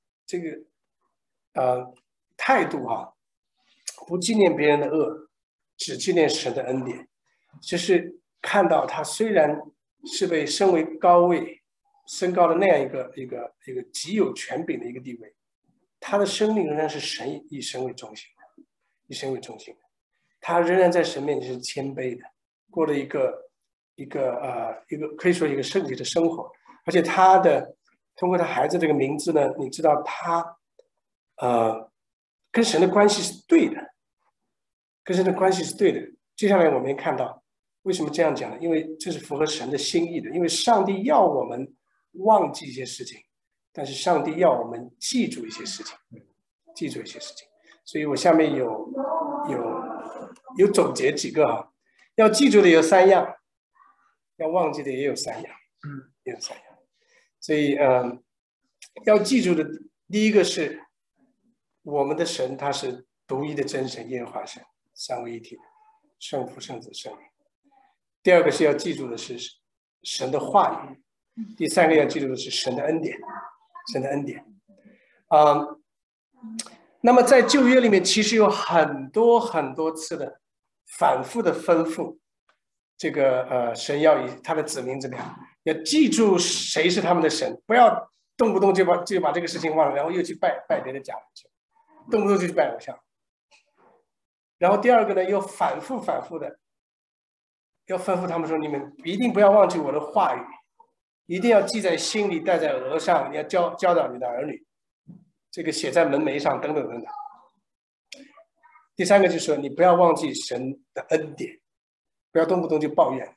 态度不纪念别人的恶，只纪念神的恩典。就是看到他虽然是被升为高位升高的那样一个极有权柄的一个地位，他的生命仍然是神以神为中心的，以神为中心的。他仍然在神面前是谦卑的，过了一个可以说一个圣洁的生活。而且通过他孩子这个名字呢，你知道他跟神的关系是对的，跟神的关系是对的。接下来我们也看到为什么这样讲呢？因为这是符合神的心意的。因为上帝要我们忘记一些事情，但是上帝要我们记住一些事情，记住一些事情。所以我下面有总结几个要记住的有3样，要忘记的也有3样，也有3样。所以要记住的第一个是我们的神，他是独一的真神，耶和华神，三位一体，圣父、圣子、圣灵。第二个是要记住的是神的话语，第3个要记住的是神的恩典，神的恩典。那么在旧约里面，其实有很多很多次的反复的吩咐，这个神要以他的子民怎么样，要记住谁是他们的神，不要动不动就把这个事情忘了，然后又去拜别的假神，动不动就去拜偶像。然后第二个呢，又反复的要吩咐他们说，你们一定不要忘记我的话语，一定要记在心里，戴在额上，你要教导你的儿女，这个写在门楣上，等等等等。第3个就是说，你不要忘记神的恩典，不要动不动就抱怨。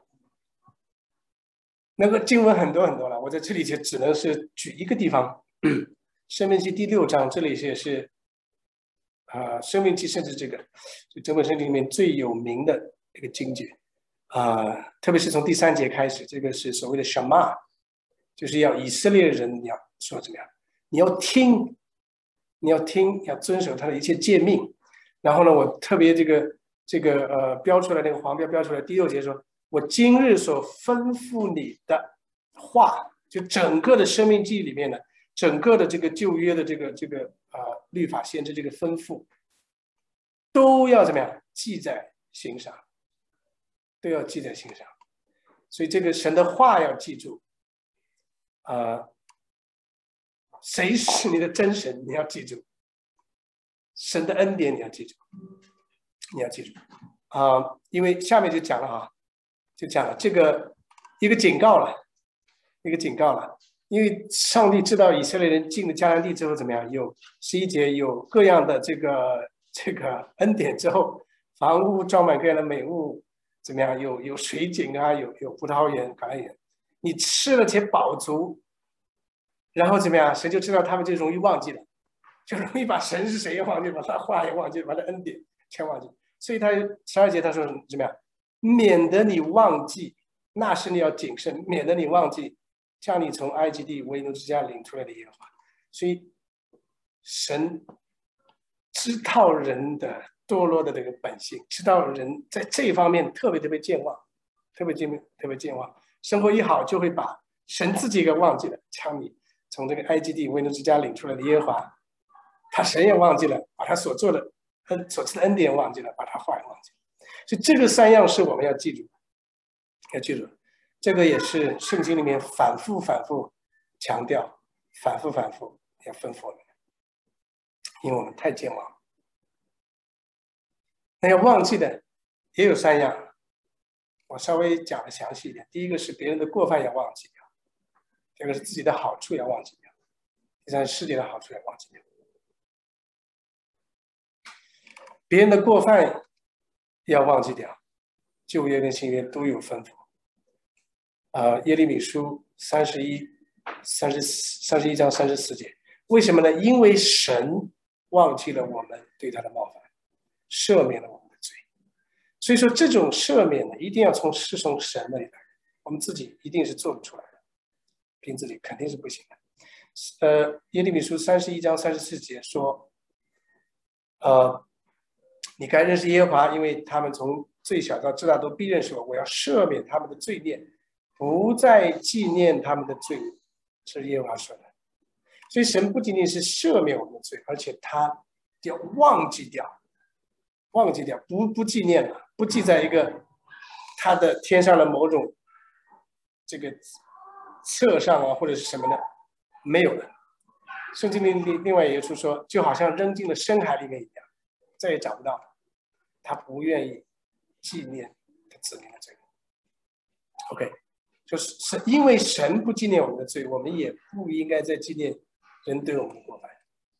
那个经文很多很多了，我在这里就只能是举一个地方，申命记第6章，这里也是申命记甚至这整本圣经里面最有名的一个经节特别是从第3节开始，这个是所谓的 Shema， 就是要以色列人你要说怎么样，你要听，要遵守他的一切诫命。然后呢，我特别标出来那个黄标出来第6节说，我今日所吩咐你的话，就整个的申命记里面的整个的这个旧约的这个律法先知这个吩咐，都要怎么样记在心上，都要记在心上。所以这个神的话要记住，谁是你的真神你要记住，神的恩典你要记住，因为下面就讲了这个一个警告了，因为上帝知道以色列人进了迦南地之后怎么样，有11节有各样的这个恩典之后，房屋装满各样的美物，怎么样，有水井有葡萄园、橄榄园，你吃了且饱足，然后怎么样，神就知道他们就容易忘记了，就容易把神是谁也忘记，把他话也忘记，把他恩典全忘记。所以他12节他说怎么样，免得你忘记，那是你要谨慎，免得你忘记将你从埃及地为奴之家领出来的耶和华。所以神知道人的堕落的这个本性，知道人在这一方面特别健忘，特别健忘，生活一好就会把神自己给忘记了，将你从这个埃及地为奴之家领出来的耶和华，他神也忘记了，把他所赐的恩典忘记了，把他话也忘记了。所以这个3样是我们要记住的，这个也是圣经里面反复强调，反复要吩咐我们，因为我们太健忘了。那要忘记的也有3样，我稍微讲的详细一点。第一个是别人的过犯要忘记掉，第二个是自己的好处要忘记掉，第三是世界的好处要忘记掉。别人的过犯要忘记掉，旧约跟新约都有吩咐。耶利米书31章34节，为什么呢？因为神忘记了我们对他的冒犯，赦免了我们的罪。所以说这种赦免呢，一定要从神那里来，我们自己一定是做不出来的，凭自己肯定是不行的。耶利米书31章34节说，你该认识耶和华，因为他们从最小到至大都必认识我，我要赦免他们的罪孽，不再纪念他们的罪恶，这是耶和华说的。所以神不仅仅是赦免我们的罪，而且他要忘记掉，不纪念了，不记在一个他的天上的某种这个册上啊，或者是什么的，没有了。圣经另外一处说，就好像扔进了深海里面一样，再也找不到了。他不愿意纪念他子民的罪。OK， 就是因为神不纪念我们的罪，我们也不应该再纪念人对我们的过犯，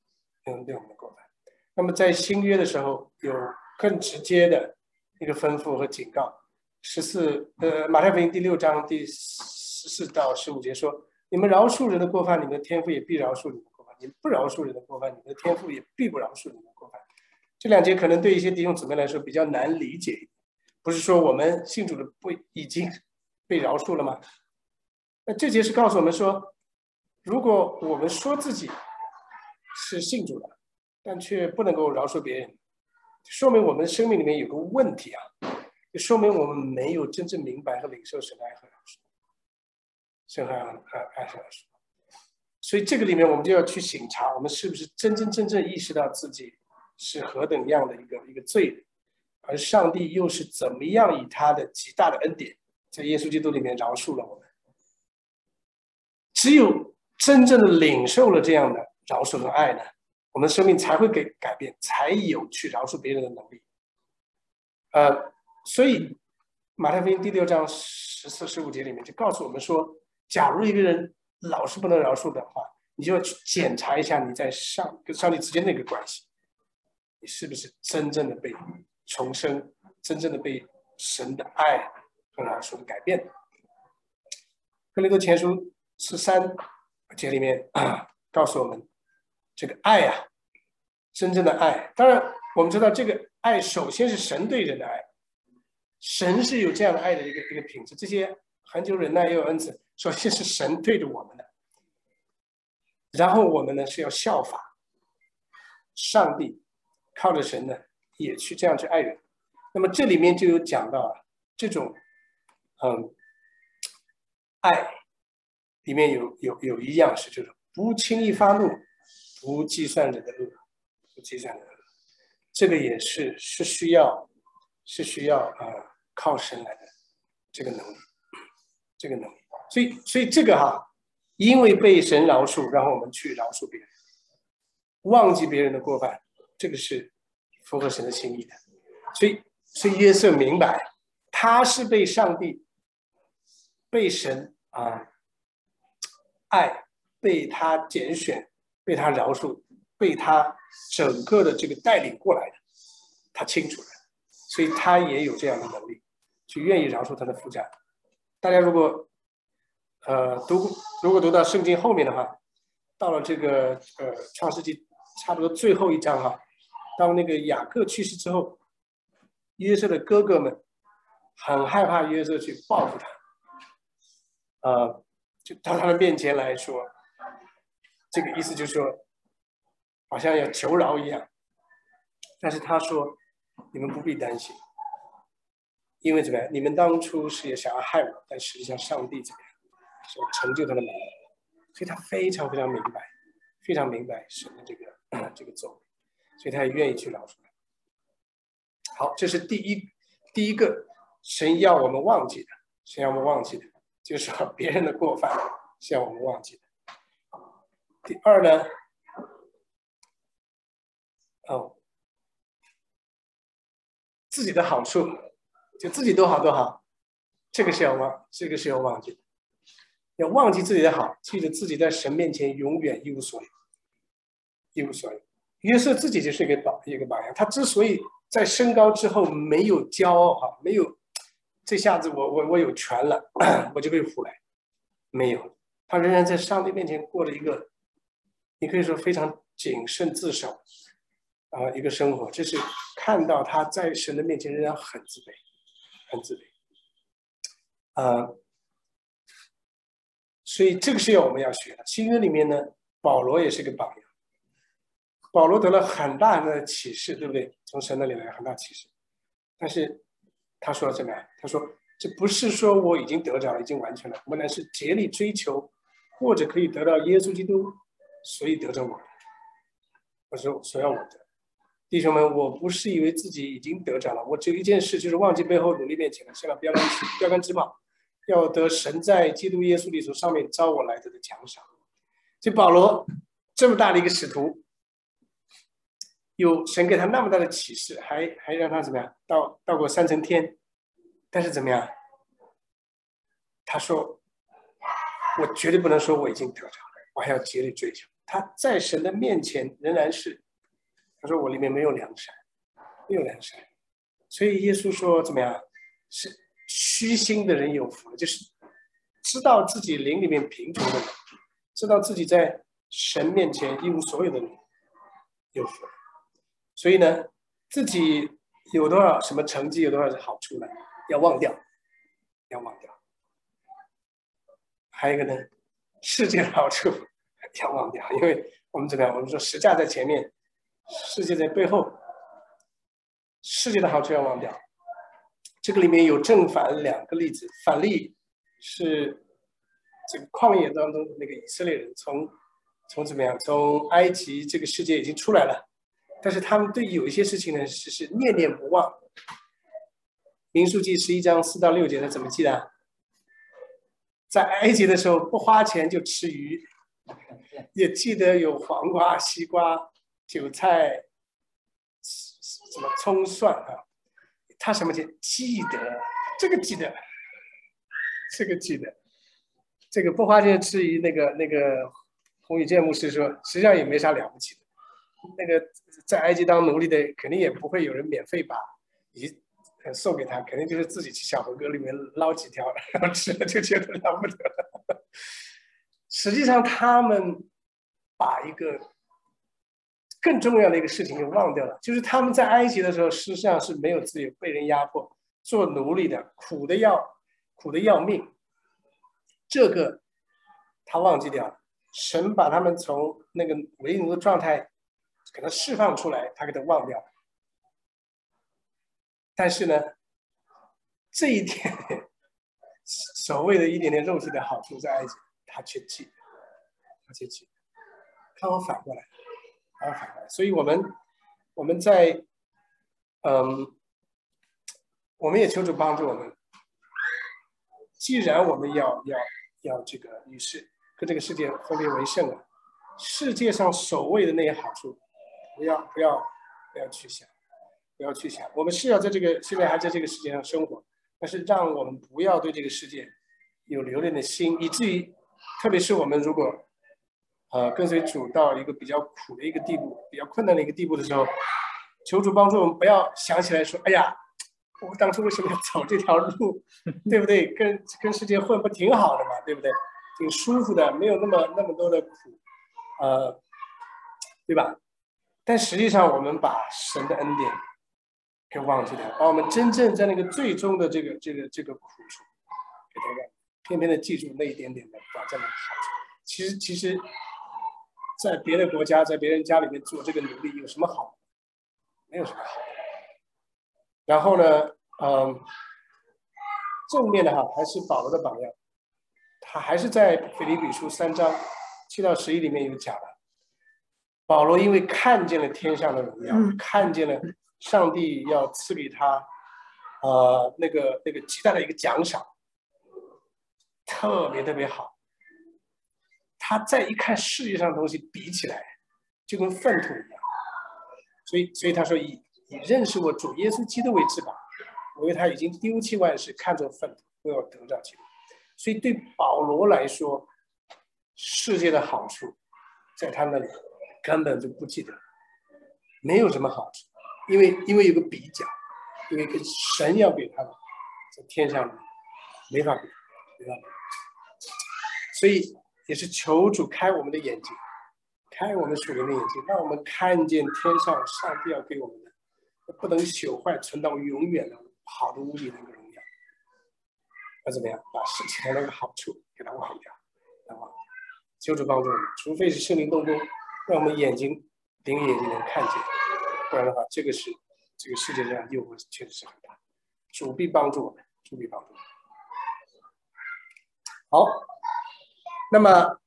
那么在新约的时候，有更直接的一个吩咐和警告。马太福音第6章第14到15节说：你们饶恕人的过犯，你们的天父也必饶恕你们的过犯；你们不饶恕人的过犯，你们的天父也必不饶恕你们的过犯。这2节可能对一些弟兄姊妹来说比较难理解，不是说我们信主的已经被饶恕了吗？那这节是告诉我们说，如果我们说自己是信主的，但却不能够饶恕别人，说明我们生命里面有个问题啊，就说明我们没有真正明白和领受神的爱和饶恕，神和爱和饶恕。所以这个里面我们就要去省察，我们是不是真正意识到自己是何等样的一个罪人，而上帝又是怎么样以他的极大的恩典，在耶稣基督里面饶恕了我们。只有真正的领受了这样的饶恕和爱呢，我们生命才会改变，才有去饶恕别人的能力。所以马太福音第6章14、15节里面就告诉我们说，假如一个人老是不能饶恕的话，你就要去检查一下你在跟上帝之间的一个关系，你是不是真正的被重生，真正的被神的爱和饶恕改变。哥林多前书13节里面告诉我们，这个爱啊，真正的爱，当然我们知道这个爱首先是神对人的爱，神是有这样的爱的一个品质，这些恒久忍耐也有恩慈，首先是神对着我们的，然后我们呢是要效法上帝，靠着神呢也去这样去爱人。那么这里面就有讲到这种爱里面有一样是就是不轻易发怒，不计算人的恶，这个也是需要靠神来的这个能力，所以这个因为被神饶恕，然后我们去饶恕别人，忘记别人的过犯，这个是符合神的心意的。所以约瑟明白，他是被上帝、被神爱，被他拣选，被他饶恕，被他整个的这个带领过来的，他清楚的，所以他也有这样的能力，去愿意饶恕他的父家。大家如果读到圣经后面的话，到了这个创世纪差不多最后一章当那个雅各去世之后，约瑟的哥哥们很害怕约瑟去报复他，就到他的面前来说，这个意思就是说好像要求饶一样，但是他说你们不必担心，因为怎么样，你们当初是也想要害我，但实际上上帝怎么样说成就他的美意，所以他非常明白神的这个作为，所以他也愿意去饶恕。好，这是第一个神要我们忘记的，就是说别人的过犯是要我们忘记的。第二呢， 哦，自己的好处，就自己多好多好，这个是要忘记的，要忘记自己的好，记得自己在神面前永远一无所有，一无所有。约瑟自己就是一个榜样，他之所以在升高之后没有骄傲哈，没有这下子我有权了，我就被唬来，没有，他仍然在上帝面前过了一个，你可以说非常谨慎自守一个生活，这是看到他在神的面前仍然很自卑，很自卑所以这个是我们要学的。新约里面呢，保罗也是个榜样。保罗得了很大的启示，对不对？从神那里来很大启示，但是他说什么呀？他说这不是说我已经得着了，已经完全了，我乃是竭力追求，或者可以得到耶稣基督，所以得着我。我说所要我得，弟兄们，我不是以为自己已经得着了，我只有一件事，就是忘记背后，努力面前了，向着标杆直跑，要得神在基督耶稣里从上面招我来的奖赏。这保罗这么大的一个使徒。有神给他那么大的启示，还让他怎么样到过3层天，但是怎么样？他说：“我绝对不能说我已经得着了，我还要竭力追求。”他在神的面前仍然是，他说：“我里面没有良善，没有良善。”所以耶稣说怎么样？是虚心的人有福了，就是知道自己灵里面贫穷的人，知道自己在神面前一无所有的人有福了。所以呢，自己有多少什么成绩，有多少好处呢？要忘掉，要忘掉。还有一个呢，世界的好处要忘掉，因为我们怎么样？我们说十架在前面，世界在背后，世界的好处要忘掉。这个里面有正反2个例子，反例是这个旷野当中的那个以色列人从怎么样？从埃及这个世界已经出来了。但是他们对有一些事情呢是念念不忘。民数记11章4到6节他怎么记的？在埃及的时候不花钱就吃鱼，也记得有黄瓜、西瓜、韭菜、什么葱蒜啊。他什么记得？这个记得，这个记得。这个不花钱吃鱼，那个洪宇健牧师说，实际上也没啥了不起的。那个在埃及当奴隶的，肯定也不会有人免费把鱼送给他，肯定就是自己去小河沟里面捞几条，然后吃了就觉得了不得了。实际上，他们把一个更重要的一个事情给忘掉了，就是他们在埃及的时候，实际上是没有自由，被人压迫，做奴隶的，苦的要命。这个他忘记掉了，神把他们从那个为奴的状态给他释放出来，他给他忘掉了。但是呢，这一点所谓的一点点肉体的好处在埃及，他却记得，他却记得。看我反过来，所以我们在我们也求主帮助我们。既然我们要这个与跟这个世界分别为圣了，世界上所谓的那些好处，不要去想，不要去想。我们是要在现在还在这个世界上生活，但是让我们不要对这个世界有留恋的心，以至于，特别是我们如果跟随主到一个比较苦的一个地步，比较困难的一个地步的时候，求主帮助我们不要想起来说，哎呀，我当初为什么要走这条路，对不对？跟世界混不挺好的嘛，对不对？挺舒服的，没有那么多的苦，对吧？但实际上我们把神的恩典给忘记了，把我们真正在那个最终的这个苦处给他忘了，偏偏的记住那一点点的短暂的好处。其实，在别的国家，在别人家里面做这个奴隶有什么好？没有什么好。然后呢，正面的还是保罗的榜样，他还是在腓立比书3章7到11里面有讲了。保罗因为看见了天上的荣耀，看见了上帝要赐给他那个极大的一个奖赏，特别好。他再一看世界上的东西比起来，就跟粪土一样， 所以他说以认识我主耶稣基督为至宝，我为他已经丢弃万事，看作粪土，为我得着基督。所以对保罗来说，世界的好处在他那里根本就不记得，没有什么好处，因为有个比较，因为跟神要给他的，在天上没法比，所以也是求主开我们的眼睛，开我们属灵的眼睛，让我们看见天上上帝要给我们的不能朽坏、存到永远的好的无比的一个荣耀。要怎么样把事情的那个好处给它忘掉？求主帮助我们，除非是圣灵动工，让我们灵眼睛能看见，不然的话，这个世界上诱惑确实是很大。主必帮助我们，主必帮助我们。好，那么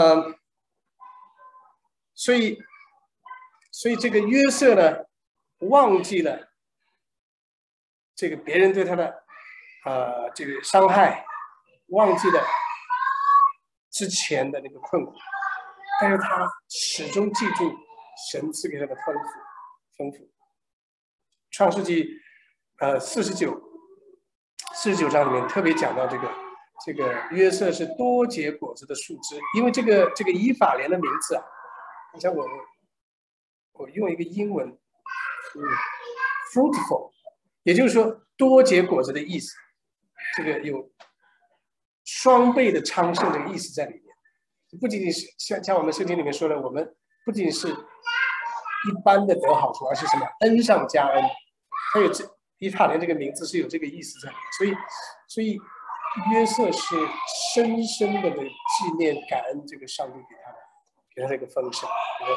所以这个约瑟呢，忘记了这个别人对他的这个伤害，忘记了之前的那个困苦，但是他始终记住神赐给他的丰富。创世纪49章里面特别讲到这个约瑟是多结果子的树枝，因为这个以法莲的名字啊，你像我用一个英文fruitful， 也就是说多结果子的意思，这个有双倍的昌盛这个意思在里面，不仅仅是像我们圣经里面说的，我们不仅是一般的得好处，而是什么恩上加恩。它有以法莲这个名字是有这个意思在里面，所以约瑟是深深的纪念感恩这个上帝给他这个丰盛，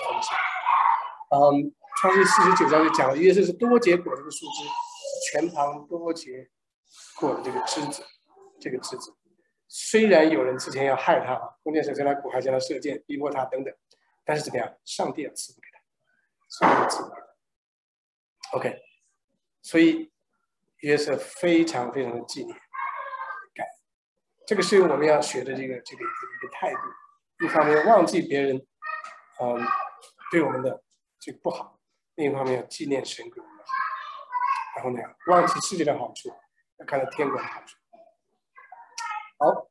创世49章就讲了，约瑟是多结果子的树枝，全旁多结果的这个枝子。虽然有人之前要害他，弓箭手将他骨骸，将他射箭，逼迫他等等，但是怎么样？上帝要赐福给他，上帝赐福给他。OK， 所以约瑟非常非常的纪念感恩，这个是我们要学的这个态度。一方面忘记别人对我们的这个不好，另一方面要纪念神给我们的好，然后呢忘记世界的好处，要看到天国的好处。好，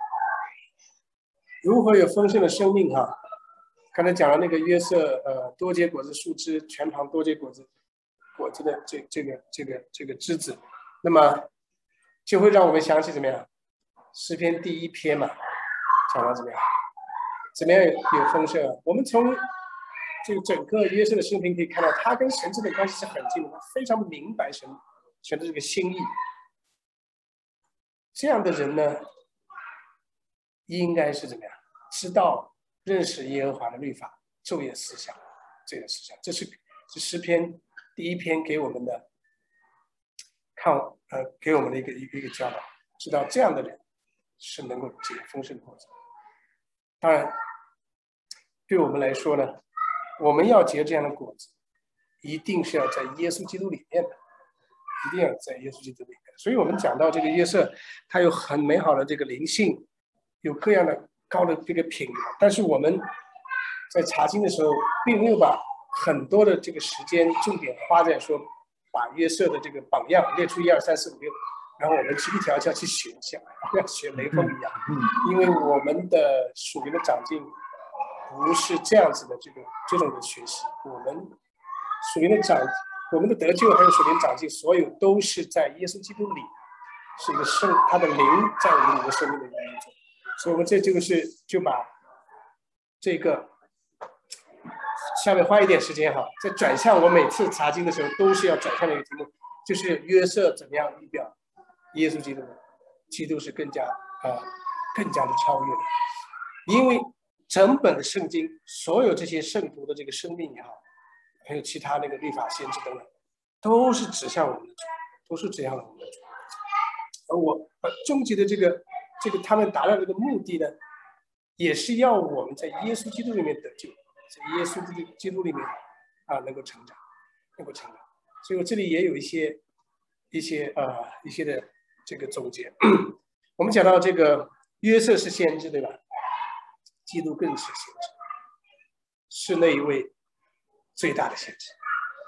如何有丰盛的生命哈？刚才讲了那个约瑟多结果子树枝，全旁多结果子的这个枝子，那么就会让我们想起怎么样？诗篇第1篇嘛，讲到怎么样有丰盛啊？我们从这个整个约瑟的生平可以看到，他跟神之间的关系是很近的，他非常明白神的这个心意。这样的人呢，应该是怎么样？知道认识耶和华的律法，昼夜思想这个思想，这是诗篇第1篇给我们的给我们的一个教导。知道这样的人是能够结丰盛的果子。当然，对我们来说呢，我们要结这样的果子，一定是要在耶稣基督里面的，一定要在耶稣基督里面。所以我们讲到这个约瑟，他有很美好的这个灵性，有各样的高的这个品，但是我们在查经的时候，并没有把很多的这个时间重点花在说把约瑟的这个榜样列出1、2、3、4、5、6，然后我们去一条一条去学像学雷锋一样，因为我们的属灵的长进不是这样子的这种的学习，我们属灵的我们的得救还有属灵长进，所有都是在耶稣基督里，是一个他的灵在我们里的生命的原因中，所以我们就把这个下面花一点时间哈，在转向我每次查经的时候都是要转向的一个题目，就是约瑟怎么样预表耶稣基督的，基督是更加的超越的，因为整本的圣经所有这些圣徒的这个生命也好，还有其他那个律法先知等等，都是指向我们的主，都是指向我们的主。而我终极的这个他们达到这个目的呢，也是要我们在耶稣基督里面得救，在耶稣基督里面能够成长。所以我这里也有一些的这个总结。我们讲到这个约瑟是先知，对吧？基督更是先知，是那一位最大的先知。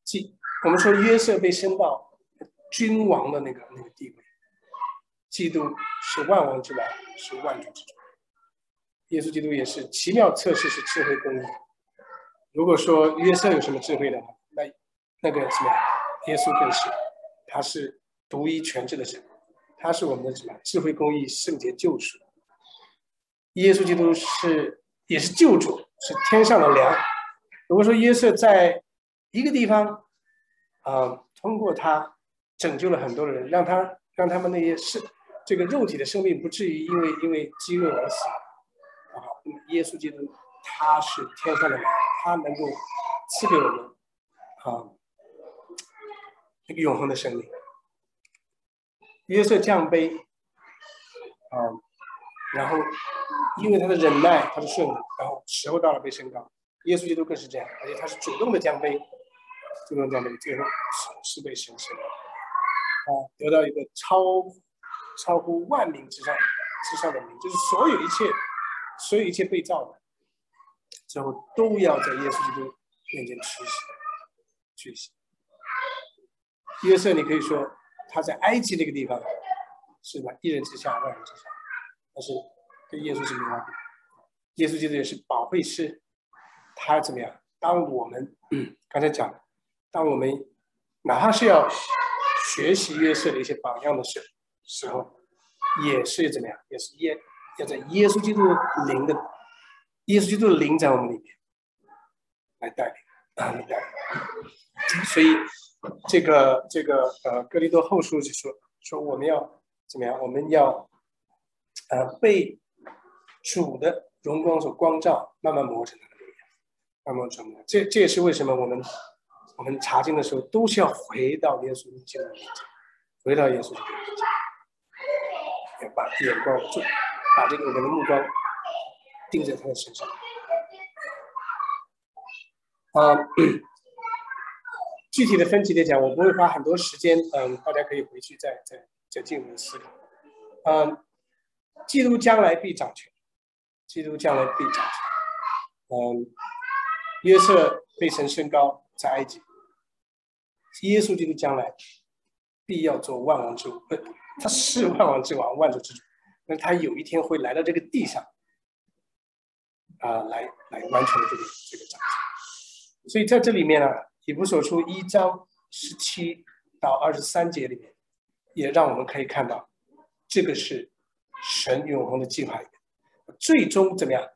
我们说约瑟被升到君王的那个地位，基督是万王之王，是万主之主。耶稣基督也是奇妙测试，是智慧公义。如果说约瑟有什么智慧的话，那个什么，耶稣更是，他是独一全智的神，他是我们的什么智慧公义圣洁救赎。耶稣基督也是救主，是天上的粮。如果说约瑟在一个地方，通过他拯救了很多人，让他们那些这个肉体的生命不至于因为饥饿而死。耶稣基督他是天上的粮，他能够赐给我们那个永恒的生命。约瑟降卑，然后因为他的忍耐，他的顺服，然后时候到了被升高。耶稣基督更是这样，而且他是主动的降卑，最后是被神升得到一个超乎万名之上的名，就是所有一切被造的，最后都要在耶稣基督面前屈膝。约瑟，你可以说他在埃及那个地方是吧，一人之下万人之上，但是跟耶稣是没法比。耶稣基督也是保惠师，他怎么样？当我们刚才讲，当我们哪怕是要学习约瑟的一些榜样的时候，也是怎么样？也是要在耶稣基督的灵在我们里面来带领。所以这个哥林多后书就说我们要怎么样？我们要被主的荣光所光照，慢慢磨成他的模样，慢慢成的。这也是为什么我们查经的时候都是要回到耶稣基督的面前，回到耶稣基督的面前，要把眼光把这个我们的目光定在他的身上。具体的分级来讲，我不会花很多时间，大家可以回去再进一步思考。基督将来必掌权，约瑟被神升高在埃及，耶稣基督将来必要做万王之王，他是万王之王，万主之主，那他有一天会来到这个地上，来完成这个掌权。所以在这里面呢，以弗所书1章17到23节里面，也让我们可以看到，这个是神永恒的计划里面，最终怎么样？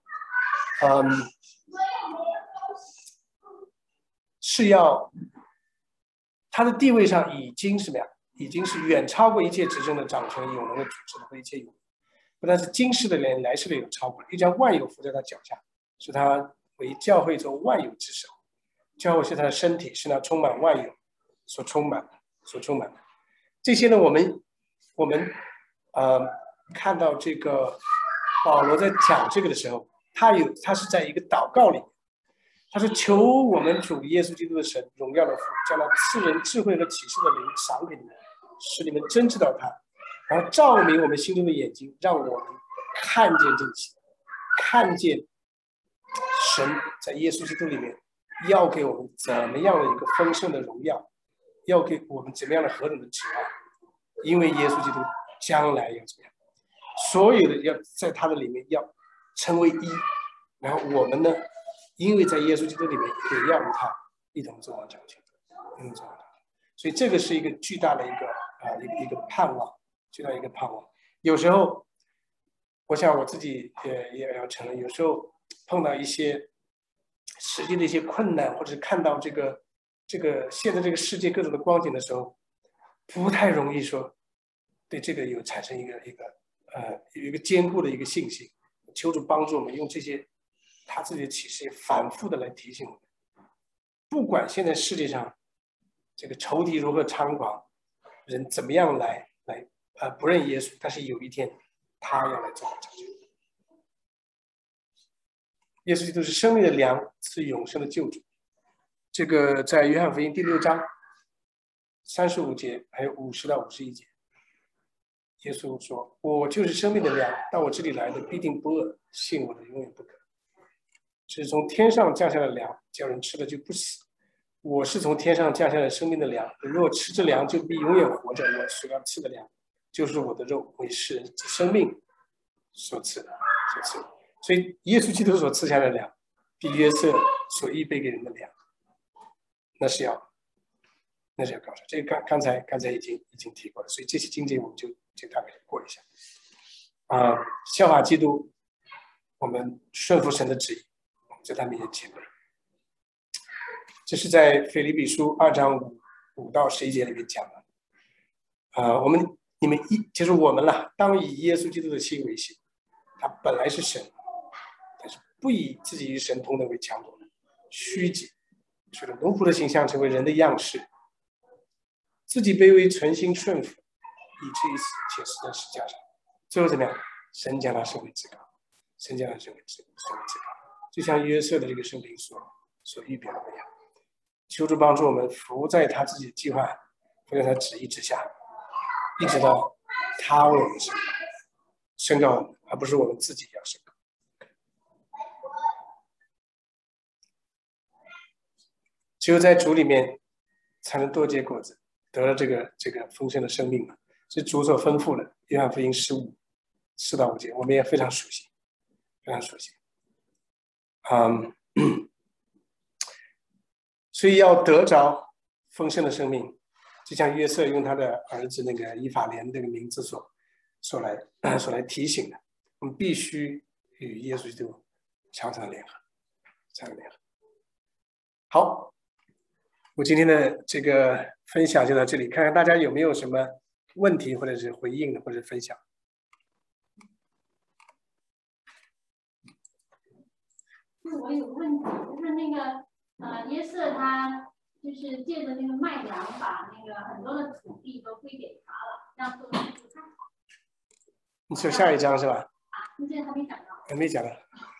是要他的地位上已经是什么呀？已经是远超过一切执政的、掌权永能的、主治的和一切有，不但是今世的连来世的有超过，又将万有伏在他脚下，是他为教会做万有之首。教会是他的身体，是那充满万有所充满的。这些呢，我们看到这个保罗在讲这个的时候，他是在一个祷告里面，他是求我们主耶稣基督的神荣耀的父，将那赐人智慧和启示的灵赏给你们，使你们真知道他，然后照明我们心中的眼睛，让我们看见这一切，看见神在耶稣基督里面要给我们怎么样的一个丰盛的荣耀，要给我们怎么样的何等的指望，因为耶稣基督将来要怎么样，所有的要在他的里面要成为一，然后我们呢，因为在耶稣基督里面也要与他一同做王掌权，所以这个是一个巨大的一个盼望，巨大的一个盼望。有时候我想我自己也要承认，有时候碰到一些实际的一些困难，或者看到这个现在这个世界各种的光景的时候，不太容易说对这个有产生有一个坚固的一个信心。求主帮助我们用这些他自己的启示反复的来提醒我们，不管现在世界上这个仇敌如何猖狂，人怎么样来不认耶稣，但是有一天他要来做掌权。耶稣基督是生命的粮，是永生的救主。这个在约翰福音第6章35节还有50到51节，耶稣说：“我就是生命的粮，到我这里来的必定不饿，信我的永远不渴。这是从天上降下的粮，叫人吃了就不死。 我是从天上降下来生命的粮，如果吃这粮，就必永远活着。我所要吃的粮，就是我的肉，为世人之生命所赐的。所以耶稣基督所赐下的粮，比约瑟所预备给人的粮，那是要高尚。这个刚才已经提过了，所以这些经节我们就大概过一下。效法基督，我们顺服神的旨意，我们在他面前谦卑。这是在腓立比书2章5到11节里面讲的。就是我们啦，当以耶稣基督的心为心，他本来是神，但是不以自己与神同等为强夺，虚己，取了奴仆的形象，成为人的样式，自己卑微，存心顺服，以至于死，且死在十字架上。最后怎么样？神将他升为至高，升为至高，就像约瑟的这个生平所预表的那样。求主帮助我们服在他自己的计划，服在他旨意之下，一直到他为我们升高我们，而不是我们自己要升高。只有在主里面才能多结果子，得了这个丰盛的生命嘛，是主所吩咐的。约翰福音15:4到5节，我们也非常熟悉，非常熟悉。所以要得着丰盛的生命，就像约瑟用他的儿子那个以法莲这个名字所来提醒的，我们必须与耶稣基督常常联合。好，我今天的这个分享就到这里，看看大家有没有什么问题或者是回应的或者分享。 我有个问题，就是那个约瑟他就是借着那个麦粮，把那个很多的土地都归给他了，让做的不太好。 你说下一章是吧？ 那现在还没讲到。 还没讲到。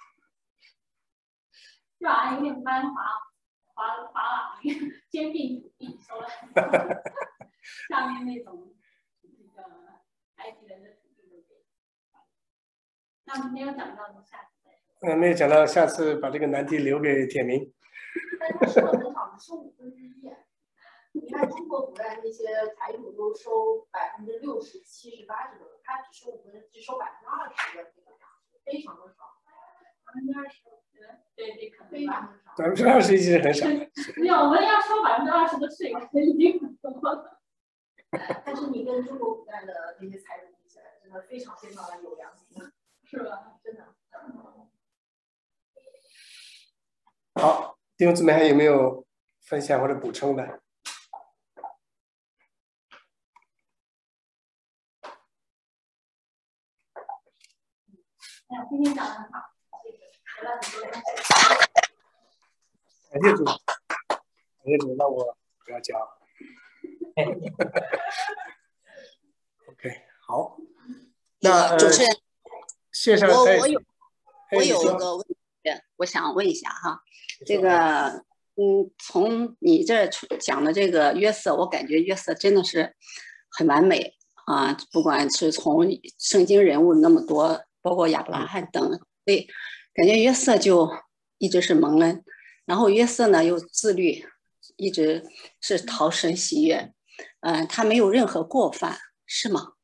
这玩意有点搬法老那个兼并土地收了，下面那种那个埃及人的土地都给。那没有讲到，你下次再说。 没有讲到，下次把这个难题留给铁明。 但他收的很少，收1/5。你看中国古代那些财主都收60%、70%、80%的，他只收20%的这个粮，非常的少。 20%，对，可能非常的少。 20%其实很少。 没有，我们要收20%的税，已经很多了。 但是你跟中国古代的那些财主比起来，真的非常非常的有良心， 是吧？ 真的。 好，弟兄姊妹还有没有分享或者补充的？ 今天讲得很好，学了很多东西。 感谢主，让我不要教。OK， 好。那主持人， 线上我有一个问题，我想问一下哈，这个从你这讲的这个约瑟，我感觉约瑟真的是很完美啊，不管是从圣经人物那么多，包括亚伯拉罕等，对，感觉约瑟就一直是蒙恩，然后约瑟呢又自律，一直是讨神喜悦，他没有任何过犯，是吗？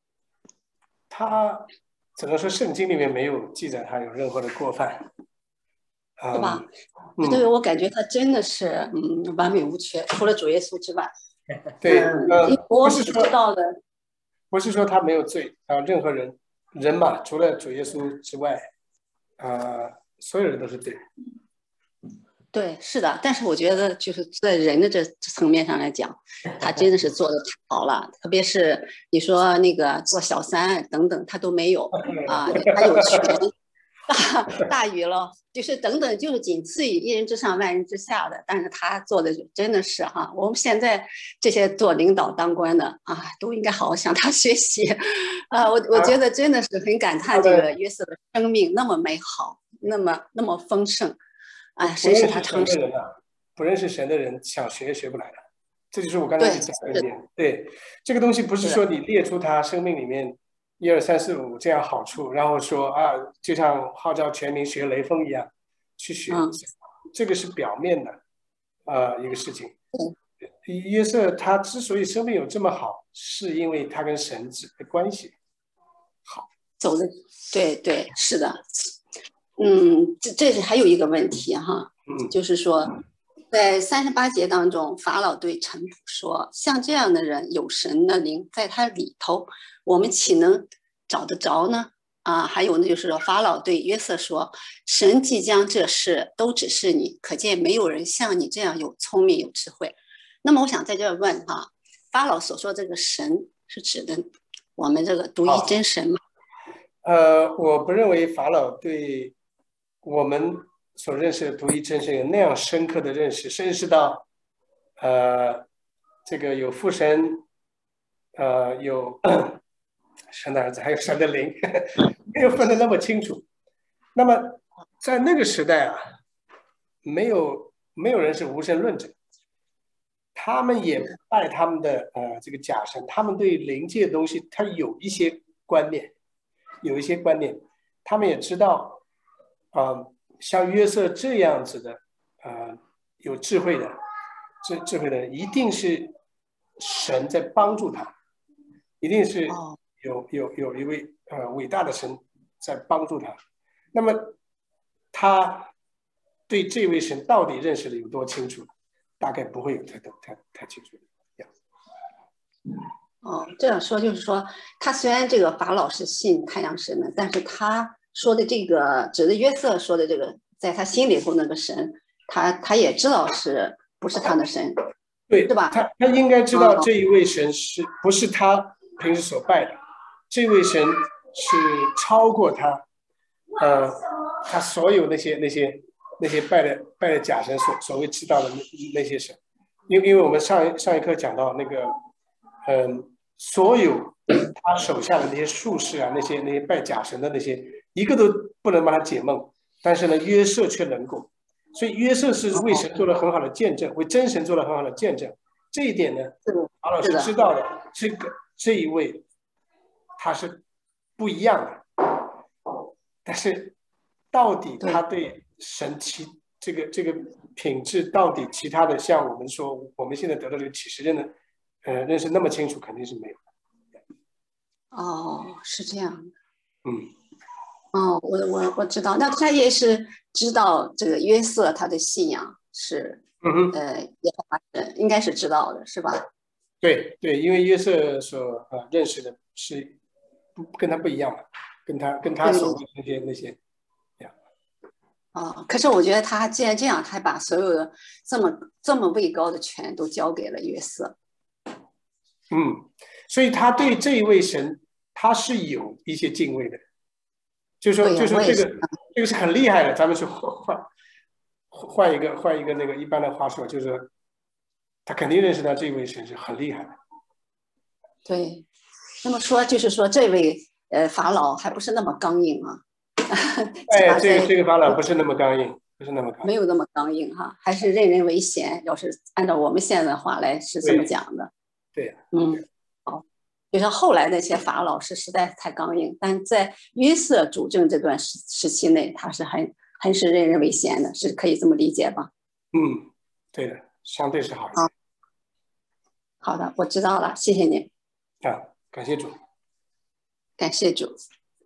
他只能说圣经里面没有记载他有任何的过犯， 是吧？对，我感觉他真的是完美无缺，除了主耶稣之外。 对， 我所知道的， 不是说他没有罪啊，任何人嘛，除了主耶稣之外，所有人都是对。 对，是的，但是我觉得就是在人的这层面上来讲，他真的是做的太好了，特别是你说那个做小三等等，他都没有啊，他有权大于了，就是等等，就是仅次于一人之上万人之下的，但是他做的真的是哈，我们现在这些做领导当官的啊，都应该好好向他学习我觉得真的是很感叹这个约瑟的生命那么美好，那么丰盛。谁使他长寿？ 不认识神的人想学也学不来的，这就是我刚才讲的一点。对，这个东西不是说你列出他生命里面1、2、3、4、5这样好处，然后说就像号召全民学雷锋一样去学，这个是表面的， 一个事情。约瑟他之所以生命有这么好，是因为他跟神的关系好。 走的，对对，是的。这是还有一个问题哈，就是说，在38节当中，法老对臣仆说：“像这样的人，有神的灵在他里头，我们岂能找得着呢？”还有呢，就是说，法老对约瑟说：“神即将这事都指示你，可见没有人像你这样有聪明有智慧。”那么，我想在这儿问哈，法老所说这个神是指的我们这个独一真神吗？ 我不认为法老对我们所认识的独一真神有那样深刻的认识，认识到这个有父神，有神的儿子，还有神的灵，没有分得那么清楚。那么在那个时代啊，没有人是无神论者，他们也拜他们的这个假神，他们对灵界的东西，他有一些观念，他们也知道，像约瑟这样子的，有智慧的，智慧的人，一定是神在帮助他，一定是有一位伟大的神在帮助他。那么他对这位神到底认识的有多清楚，大概不会有太清楚。 这样说就是说，他虽然这个法老是信太阳神的，但是他说的这个指的约瑟说的这个，在他心里头那个神，他也知道是不是他的神， 对吧？ 他应该知道这一位神不是他平时所拜的，这位神是超过他，他所有那些拜的假神所谓知道的那些神，因为我们上一课讲到那个，所有他手下的那些术士啊，那些拜假神的那些，一个都不能帮他解梦，但是呢，约瑟却能够，所以约瑟是为神做了很好的见证，为真神做了很好的见证。这一点呢，马老师知道的，这一位他是不一样的，但是到底他对神这个品质，到底其他的像我们说我们现在得到这个启示认的。认识那么清楚肯定是没有的。 是这样的。我知道，那他也是知道这个约瑟他的信仰是耶和华神，应该是知道的，是吧？ 对，因为约瑟所认识的是跟他不一样嘛，跟他所谓的那些。 可是我觉得他既然这样，他把所有的这么位高的权都交给了约瑟。 所以他对这一位神，他是有一些敬畏的，就是说这个是很厉害的。咱们说换一个那个一般的话说，就是说他肯定认识到这一位神是很厉害的。 对，那么说就是说这位法老还不是那么刚硬啊。 这个法老不是那么刚硬， 没有那么刚硬哈，还是任人唯贤。要是按照我们现在的话来是这么讲的。 对， 就像后来那些法老是实在太刚硬，但在约瑟主政这段时期内，他是很是任人唯贤的，是可以这么理解吧？ 对的，相对是好一点。 好的，我知道了，谢谢你。 感谢主， 感谢主。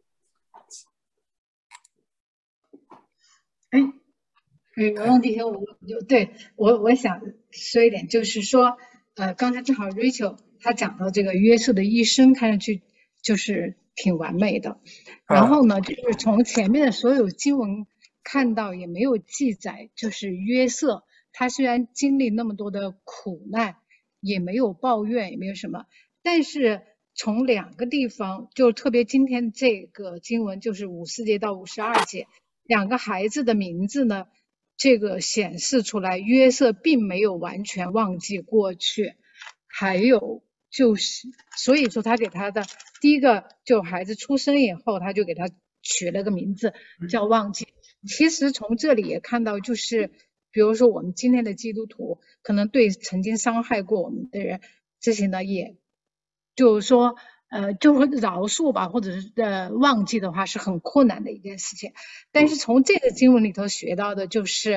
王弟兄，我想说一点，就是说，刚才正好 Rachel 她讲到这个约瑟的一生，看上去就是挺完美的。然后呢，就是从前面的所有经文看到也没有记载，就是约瑟他虽然经历那么多的苦难，也没有抱怨，也没有什么，但是从2个地方，就特别今天这个经文就是54节到52节，2个孩子的名字呢，这个显示出来约瑟并没有完全忘记过去。还有就是所以说他给他的第一个就孩子出生以后，他就给他取了个名字叫忘记。其实从这里也看到，就是比如说我们今天的基督徒可能对曾经伤害过我们的人，这些呢也就是说就会饶恕吧，或者是忘记的话是很困难的一件事情。但是从这个经文里头学到的就是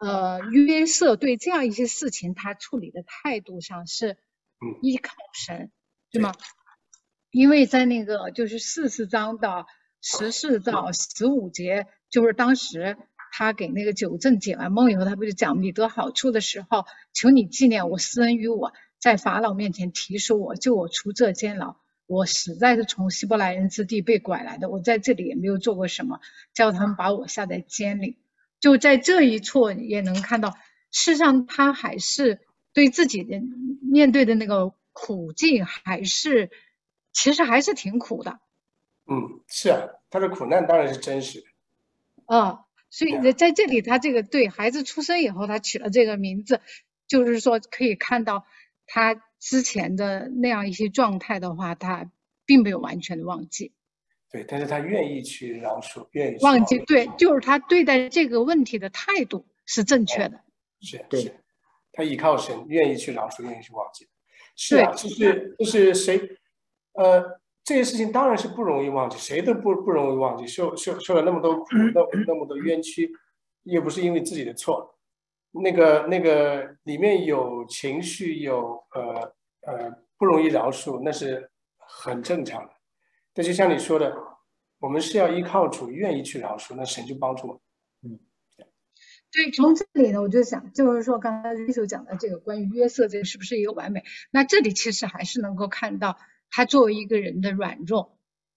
约瑟对这样一些事情他处理的态度上是依靠神，对吗？因为在那个就是40章的14到15节，就是当时他给那个九正解完梦以后，他不就讲你得好处的时候，求你纪念我施恩于我，在法老面前提出我，救我出这监牢。我实在是从希伯来人之地被拐来的，我在这里也没有做过什么，叫他们把我下在监里。就在这一处也能看到，事实上他还是对自己的面对的那个苦境，其实还是挺苦的。 是啊，他的苦难当然是真实的。 所以在这里他这个对孩子出生以后，他取了这个名字，就是说可以看到他之前的那样一些状态的话，他并没有完全的忘记。 对，但是他愿意去饶恕，愿意去忘记，对，就是他对待这个问题的态度是正确的。 是，他依靠神，愿意去饶恕，愿意去忘记。是啊，就是谁，这些事情当然是不容易忘记，谁都不容易忘记，受了那么多苦，那么多冤屈，又不是因为自己的错，那个里面有情绪，有不容易饶恕，那是很正常的。但就像你说的，我们是要依靠主，愿意去饶恕，那神就帮助我们。 对，从这里呢，我就想，就是说刚才Rachel讲的这个关于约瑟这个是不是一个完美？那这里其实还是能够看到他作为一个人的软弱。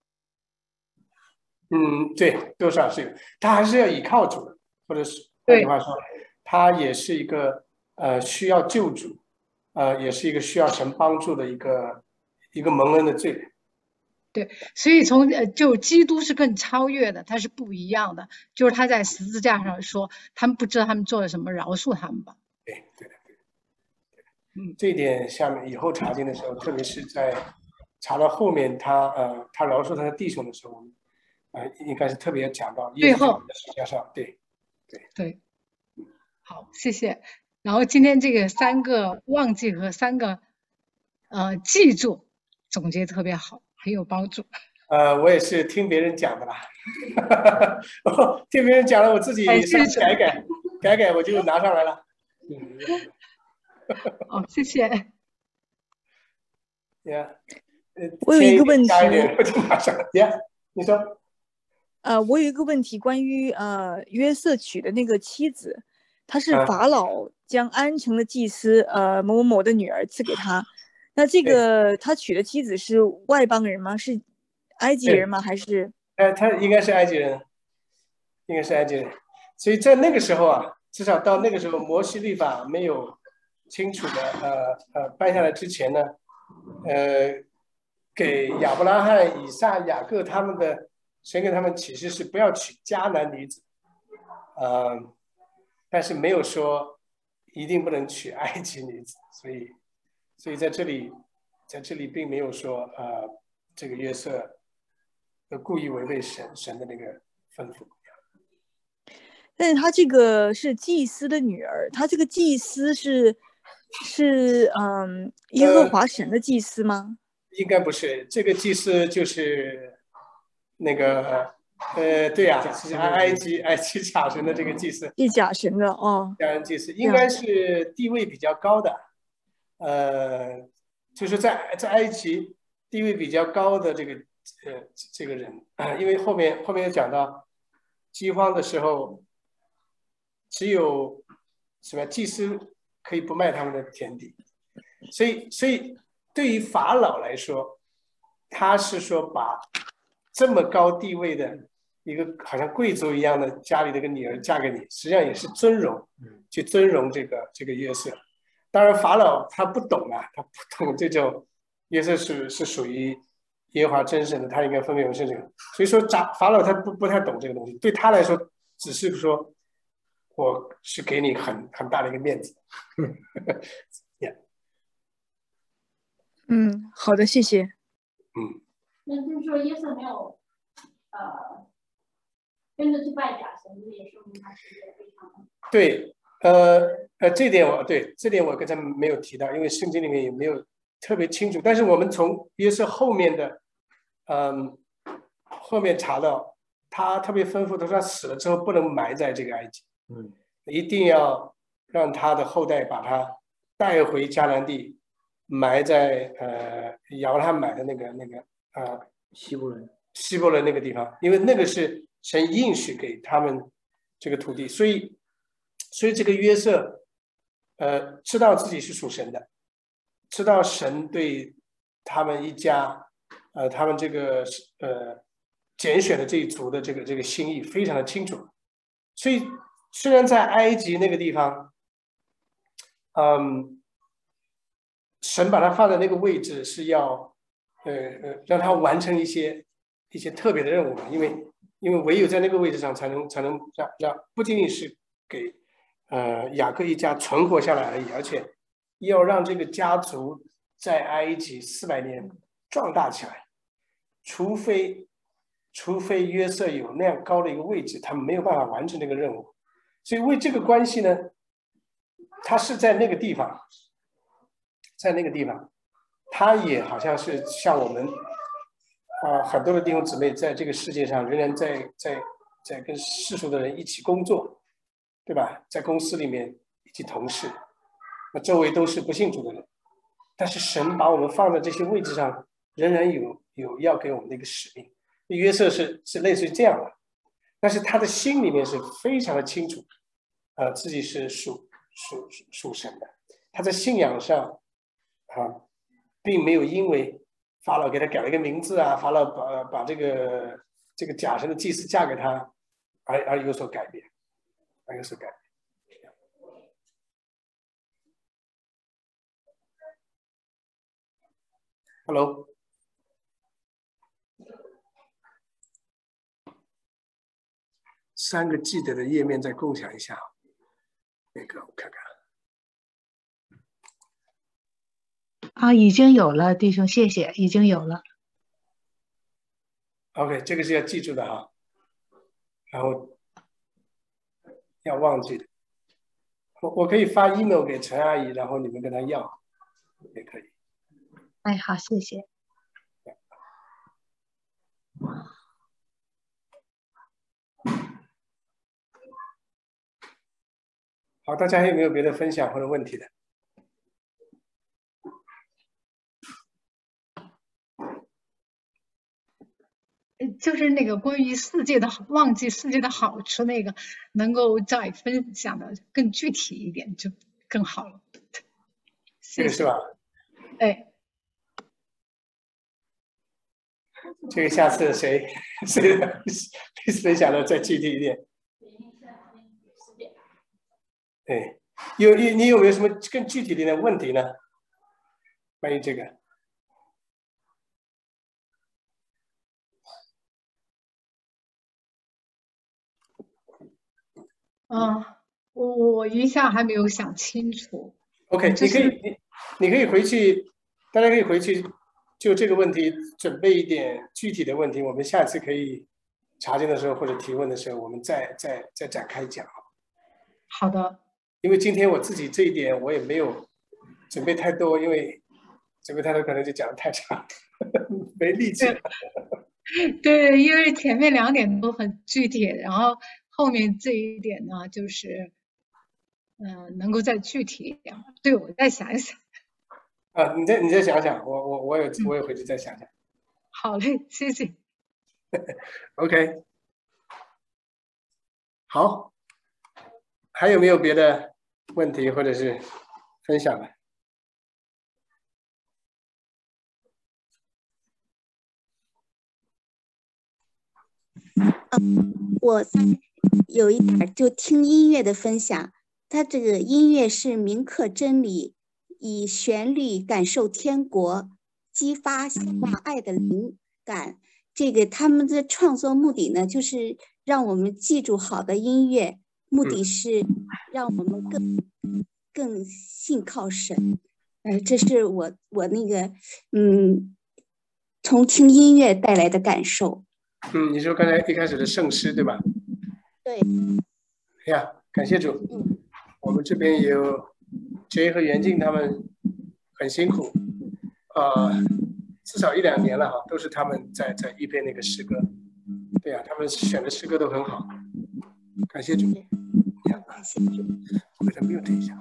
对，多少是有，他还是要依靠主的，或者是换句话说，他也是一个需要救主，也是一个需要神帮助的一个蒙恩的罪人。 对，所以就基督是更超越的，他是不一样的。就是他在十字架上说，他们不知道他们做了什么，饶恕他们吧。 对的。这一点下面以后查经的时候，特别是在查到后面他饶恕他的弟兄的时候，应该是特别讲到最后的十架上，对。 好，谢谢。然后今天这个3个忘记和3个记住总结特别好，很有帮助。 我也是听别人讲的啦，听别人讲了，我自己改，我就拿上来了。 好，谢谢。 我有一个问题， 我就马上你说。 我有一个问题，关于约瑟娶的那个妻子，他是法老将安城的祭司某某的女儿赐给他，那这个他娶的妻子是外邦人吗？是埃及人吗？还是？ 他应该是埃及人，所以在那个时候啊，至少到那个时候，摩西律法没有清楚的颁下来之前呢，给亚伯拉罕、以撒、雅各他们的神给他们启示是不要娶迦南女子，但是没有说一定不能娶埃及女子，所以在这里并没有说这个约瑟故意违背神的那个吩咐。 但是他这个是祭司的女儿，他这个祭司是耶和华神的祭司吗？ 应该不是，这个祭司就是那个对呀，是埃及假神的这个祭司， 假神的假人祭司应该是地位比较高的，就是在埃及地位比较高的这个人，因为后面有讲到饥荒的时候，只有什么祭司可以不卖他们的田地，所以对于法老来说，他是说把这么高地位的一个好像贵族一样的家里的一个女儿嫁给你，实际上也是尊荣，去尊荣这个约瑟。当然法老他不懂啊，他不懂这种约瑟是属于耶和华真神的，他应该分别为圣这个。所以说法老他不太懂这个东西，对他来说只是说我是给你很大的一个面子。 好的，谢谢。 那就是说耶瑟没有跟着去拜假神，这也说明他是一个非常对，这点我刚才没有提到，因为圣经里面也没有特别清楚。但是我们从约瑟后面的后面查到，他特别吩咐，他说他死了之后不能埋在这个埃及。 一定要让他的后代把他带回迦南地，埋在亚伯拉罕买的那个希伯伦。 希伯伦那个地方，因为那个是神应许给他们这个土地，所以这个约瑟知道自己是属神的，知道神对他们一家他们这个拣选的这一族的这个心意非常的清楚，所以虽然在埃及那个地方，神把他放在那个位置是要让他完成一些特别的任务嘛，因为唯有在那个位置上才能让不仅仅是给雅各一家存活下来而已，而且要让这个家族在埃及400年壮大起来，除非约瑟有那样高的一个位置，他们没有办法完成这个任务。所以为这个关系呢，他是在那个地方，他也好像是像我们很多的弟兄姊妹在这个世界上仍然在跟世俗的人一起工作，对吧？在公司里面一起同事，那周围都是不信主的人，但是神把我们放在这些位置上，仍然有要给我们的一个使命。约瑟是类似于这样的，但是他的心里面是非常的清楚，自己是属神的。他在信仰上并没有因为法老给他改了一个名字啊，法老把这个假神的祭司嫁给他而有所改变，Hello。3个记得的页面再共享一下，那个我看看。 已经有了，弟兄，谢谢，已经有了。 OK， 这个是要记住的哈，然后要忘记的。我可以发 email 给陈阿姨，然后你们跟她要，也可以。 哎，好，谢谢。 好，大家还有没有别的分享或者问题的？ 就是那个关于忘记世界的好处，那个能够再分享的更具体一点就更好了。 这个是吧？ 哎， 这个下次谁分享的再具体一点？对，你有没有什么更具体的问题呢？关于这个？ 我一下还没有想清楚。 OK， 你可以回去，大家可以回去就这个问题准备一点具体的问题，我们下次可以查经的时候或者提问的时候，我们再展开讲。 好的。 因为今天我自己这一点我也没有准备太多，因为准备太多可能就讲得太长，没力气。 对，因为前面2点都很具体，然后后面这一点呢，就是能够再具体一点。对，我再想一想。 你再想想，我也回去再想想。 好嘞，谢谢。 OK， 好，还有没有别的问题或者是分享的？ 我有一点就听音乐的分享，它这个音乐是铭刻真理，以旋律感受天国，激发向往爱的灵感。这个他们的创作目的呢，就是让我们记住好的音乐，目的是让我们更信靠神。这是我那个从听音乐带来的感受。 你说刚才一开始的圣诗对吧？ 对。 哎呀，感谢主，我们这边也有 J 和袁静他们很辛苦，至少1、2年了哈，都是他们在预备那个诗歌。对呀，他们选的诗歌都很好，感谢主。 感谢主。 我给他 mute 一下。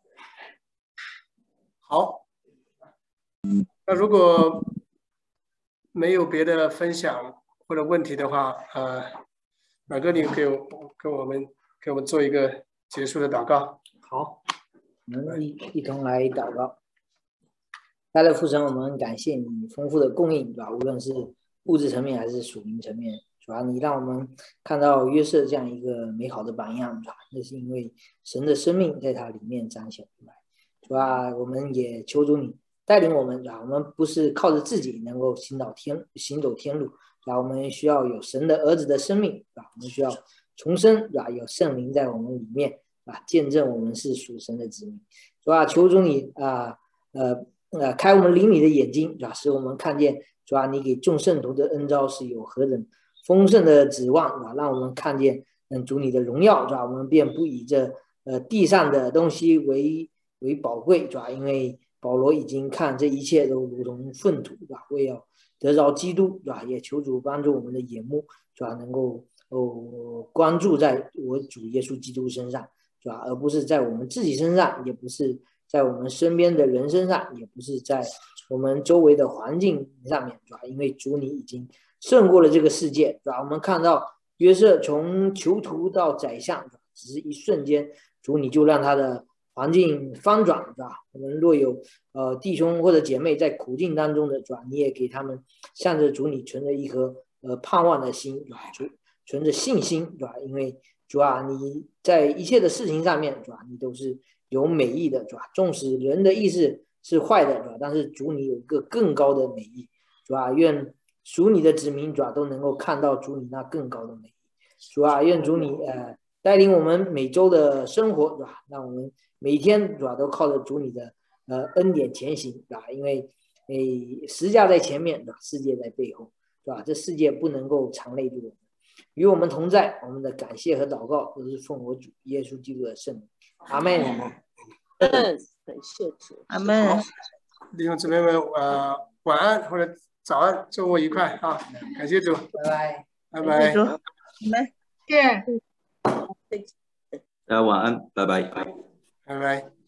好，那如果没有别的分享或者问题的话，马哥，你给我们做一个结束的祷告。 好，我们一同来祷告。大的父神，我们感谢你丰富的供应，对吧？无论是物质层面还是属灵层面，主要你让我们看到约瑟这样一个美好的榜样，对吧？那是因为神的生命在他里面彰显出来。主要我们也求主你带领我们，对吧？我们不是靠着自己能够行走天路，对吧？我们需要有神的儿子的生命，对吧？我们需要重生，对吧？有圣灵在我们里面，对吧？见证我们是属神的子民，主要求主你开我们灵里的眼睛，对吧？使我们看见，主要你给众圣徒的恩召是有何等丰盛的指望，对吧？让我们看见主你的荣耀，对吧？我们便不以这地上的东西为宝贵，对吧？因为保罗已经看这一切都如同粪土，对吧？为要得着基督，对吧？也求主帮助我们的眼目，对吧？能够关注在我主耶稣基督身上，对吧？而不是在我们自己身上，也不是在我们身边的人身上，也不是在我们周围的环境上面，对吧？因为主你已经胜过了这个世界，对吧？我们看到约瑟从囚徒到宰相，只是一瞬间，主你就让他的环境翻转，对吧？我们若有弟兄或者姐妹在苦境当中的，对吧？你也给他们向着主你存着一颗盼望的心，对吧？存着信心，对吧？因为主啊，你在一切的事情上面，对吧？你都是有美意的，对吧？纵使人的意思是坏的，对吧？但是主你有一个更高的美意，主啊，愿属你的子民，主啊，都能够看到主你那更高的美意，主啊，愿主你带领我们每周的生活，对吧？让我们每一天，对吧，都靠着主你的恩典前行，对吧？因为十架在前面，对吧？世界在背后，对吧？这世界不能够长累住我们，与我们同在。我们的感谢和祷告都是奉我主耶稣基督的圣名，阿门。 感谢主， 阿门。 弟兄姊妹们，晚安或者早安，周末愉快啊！感谢主， 拜拜， 拜拜， 主，你们对。 大家晚安，拜拜， 拜拜。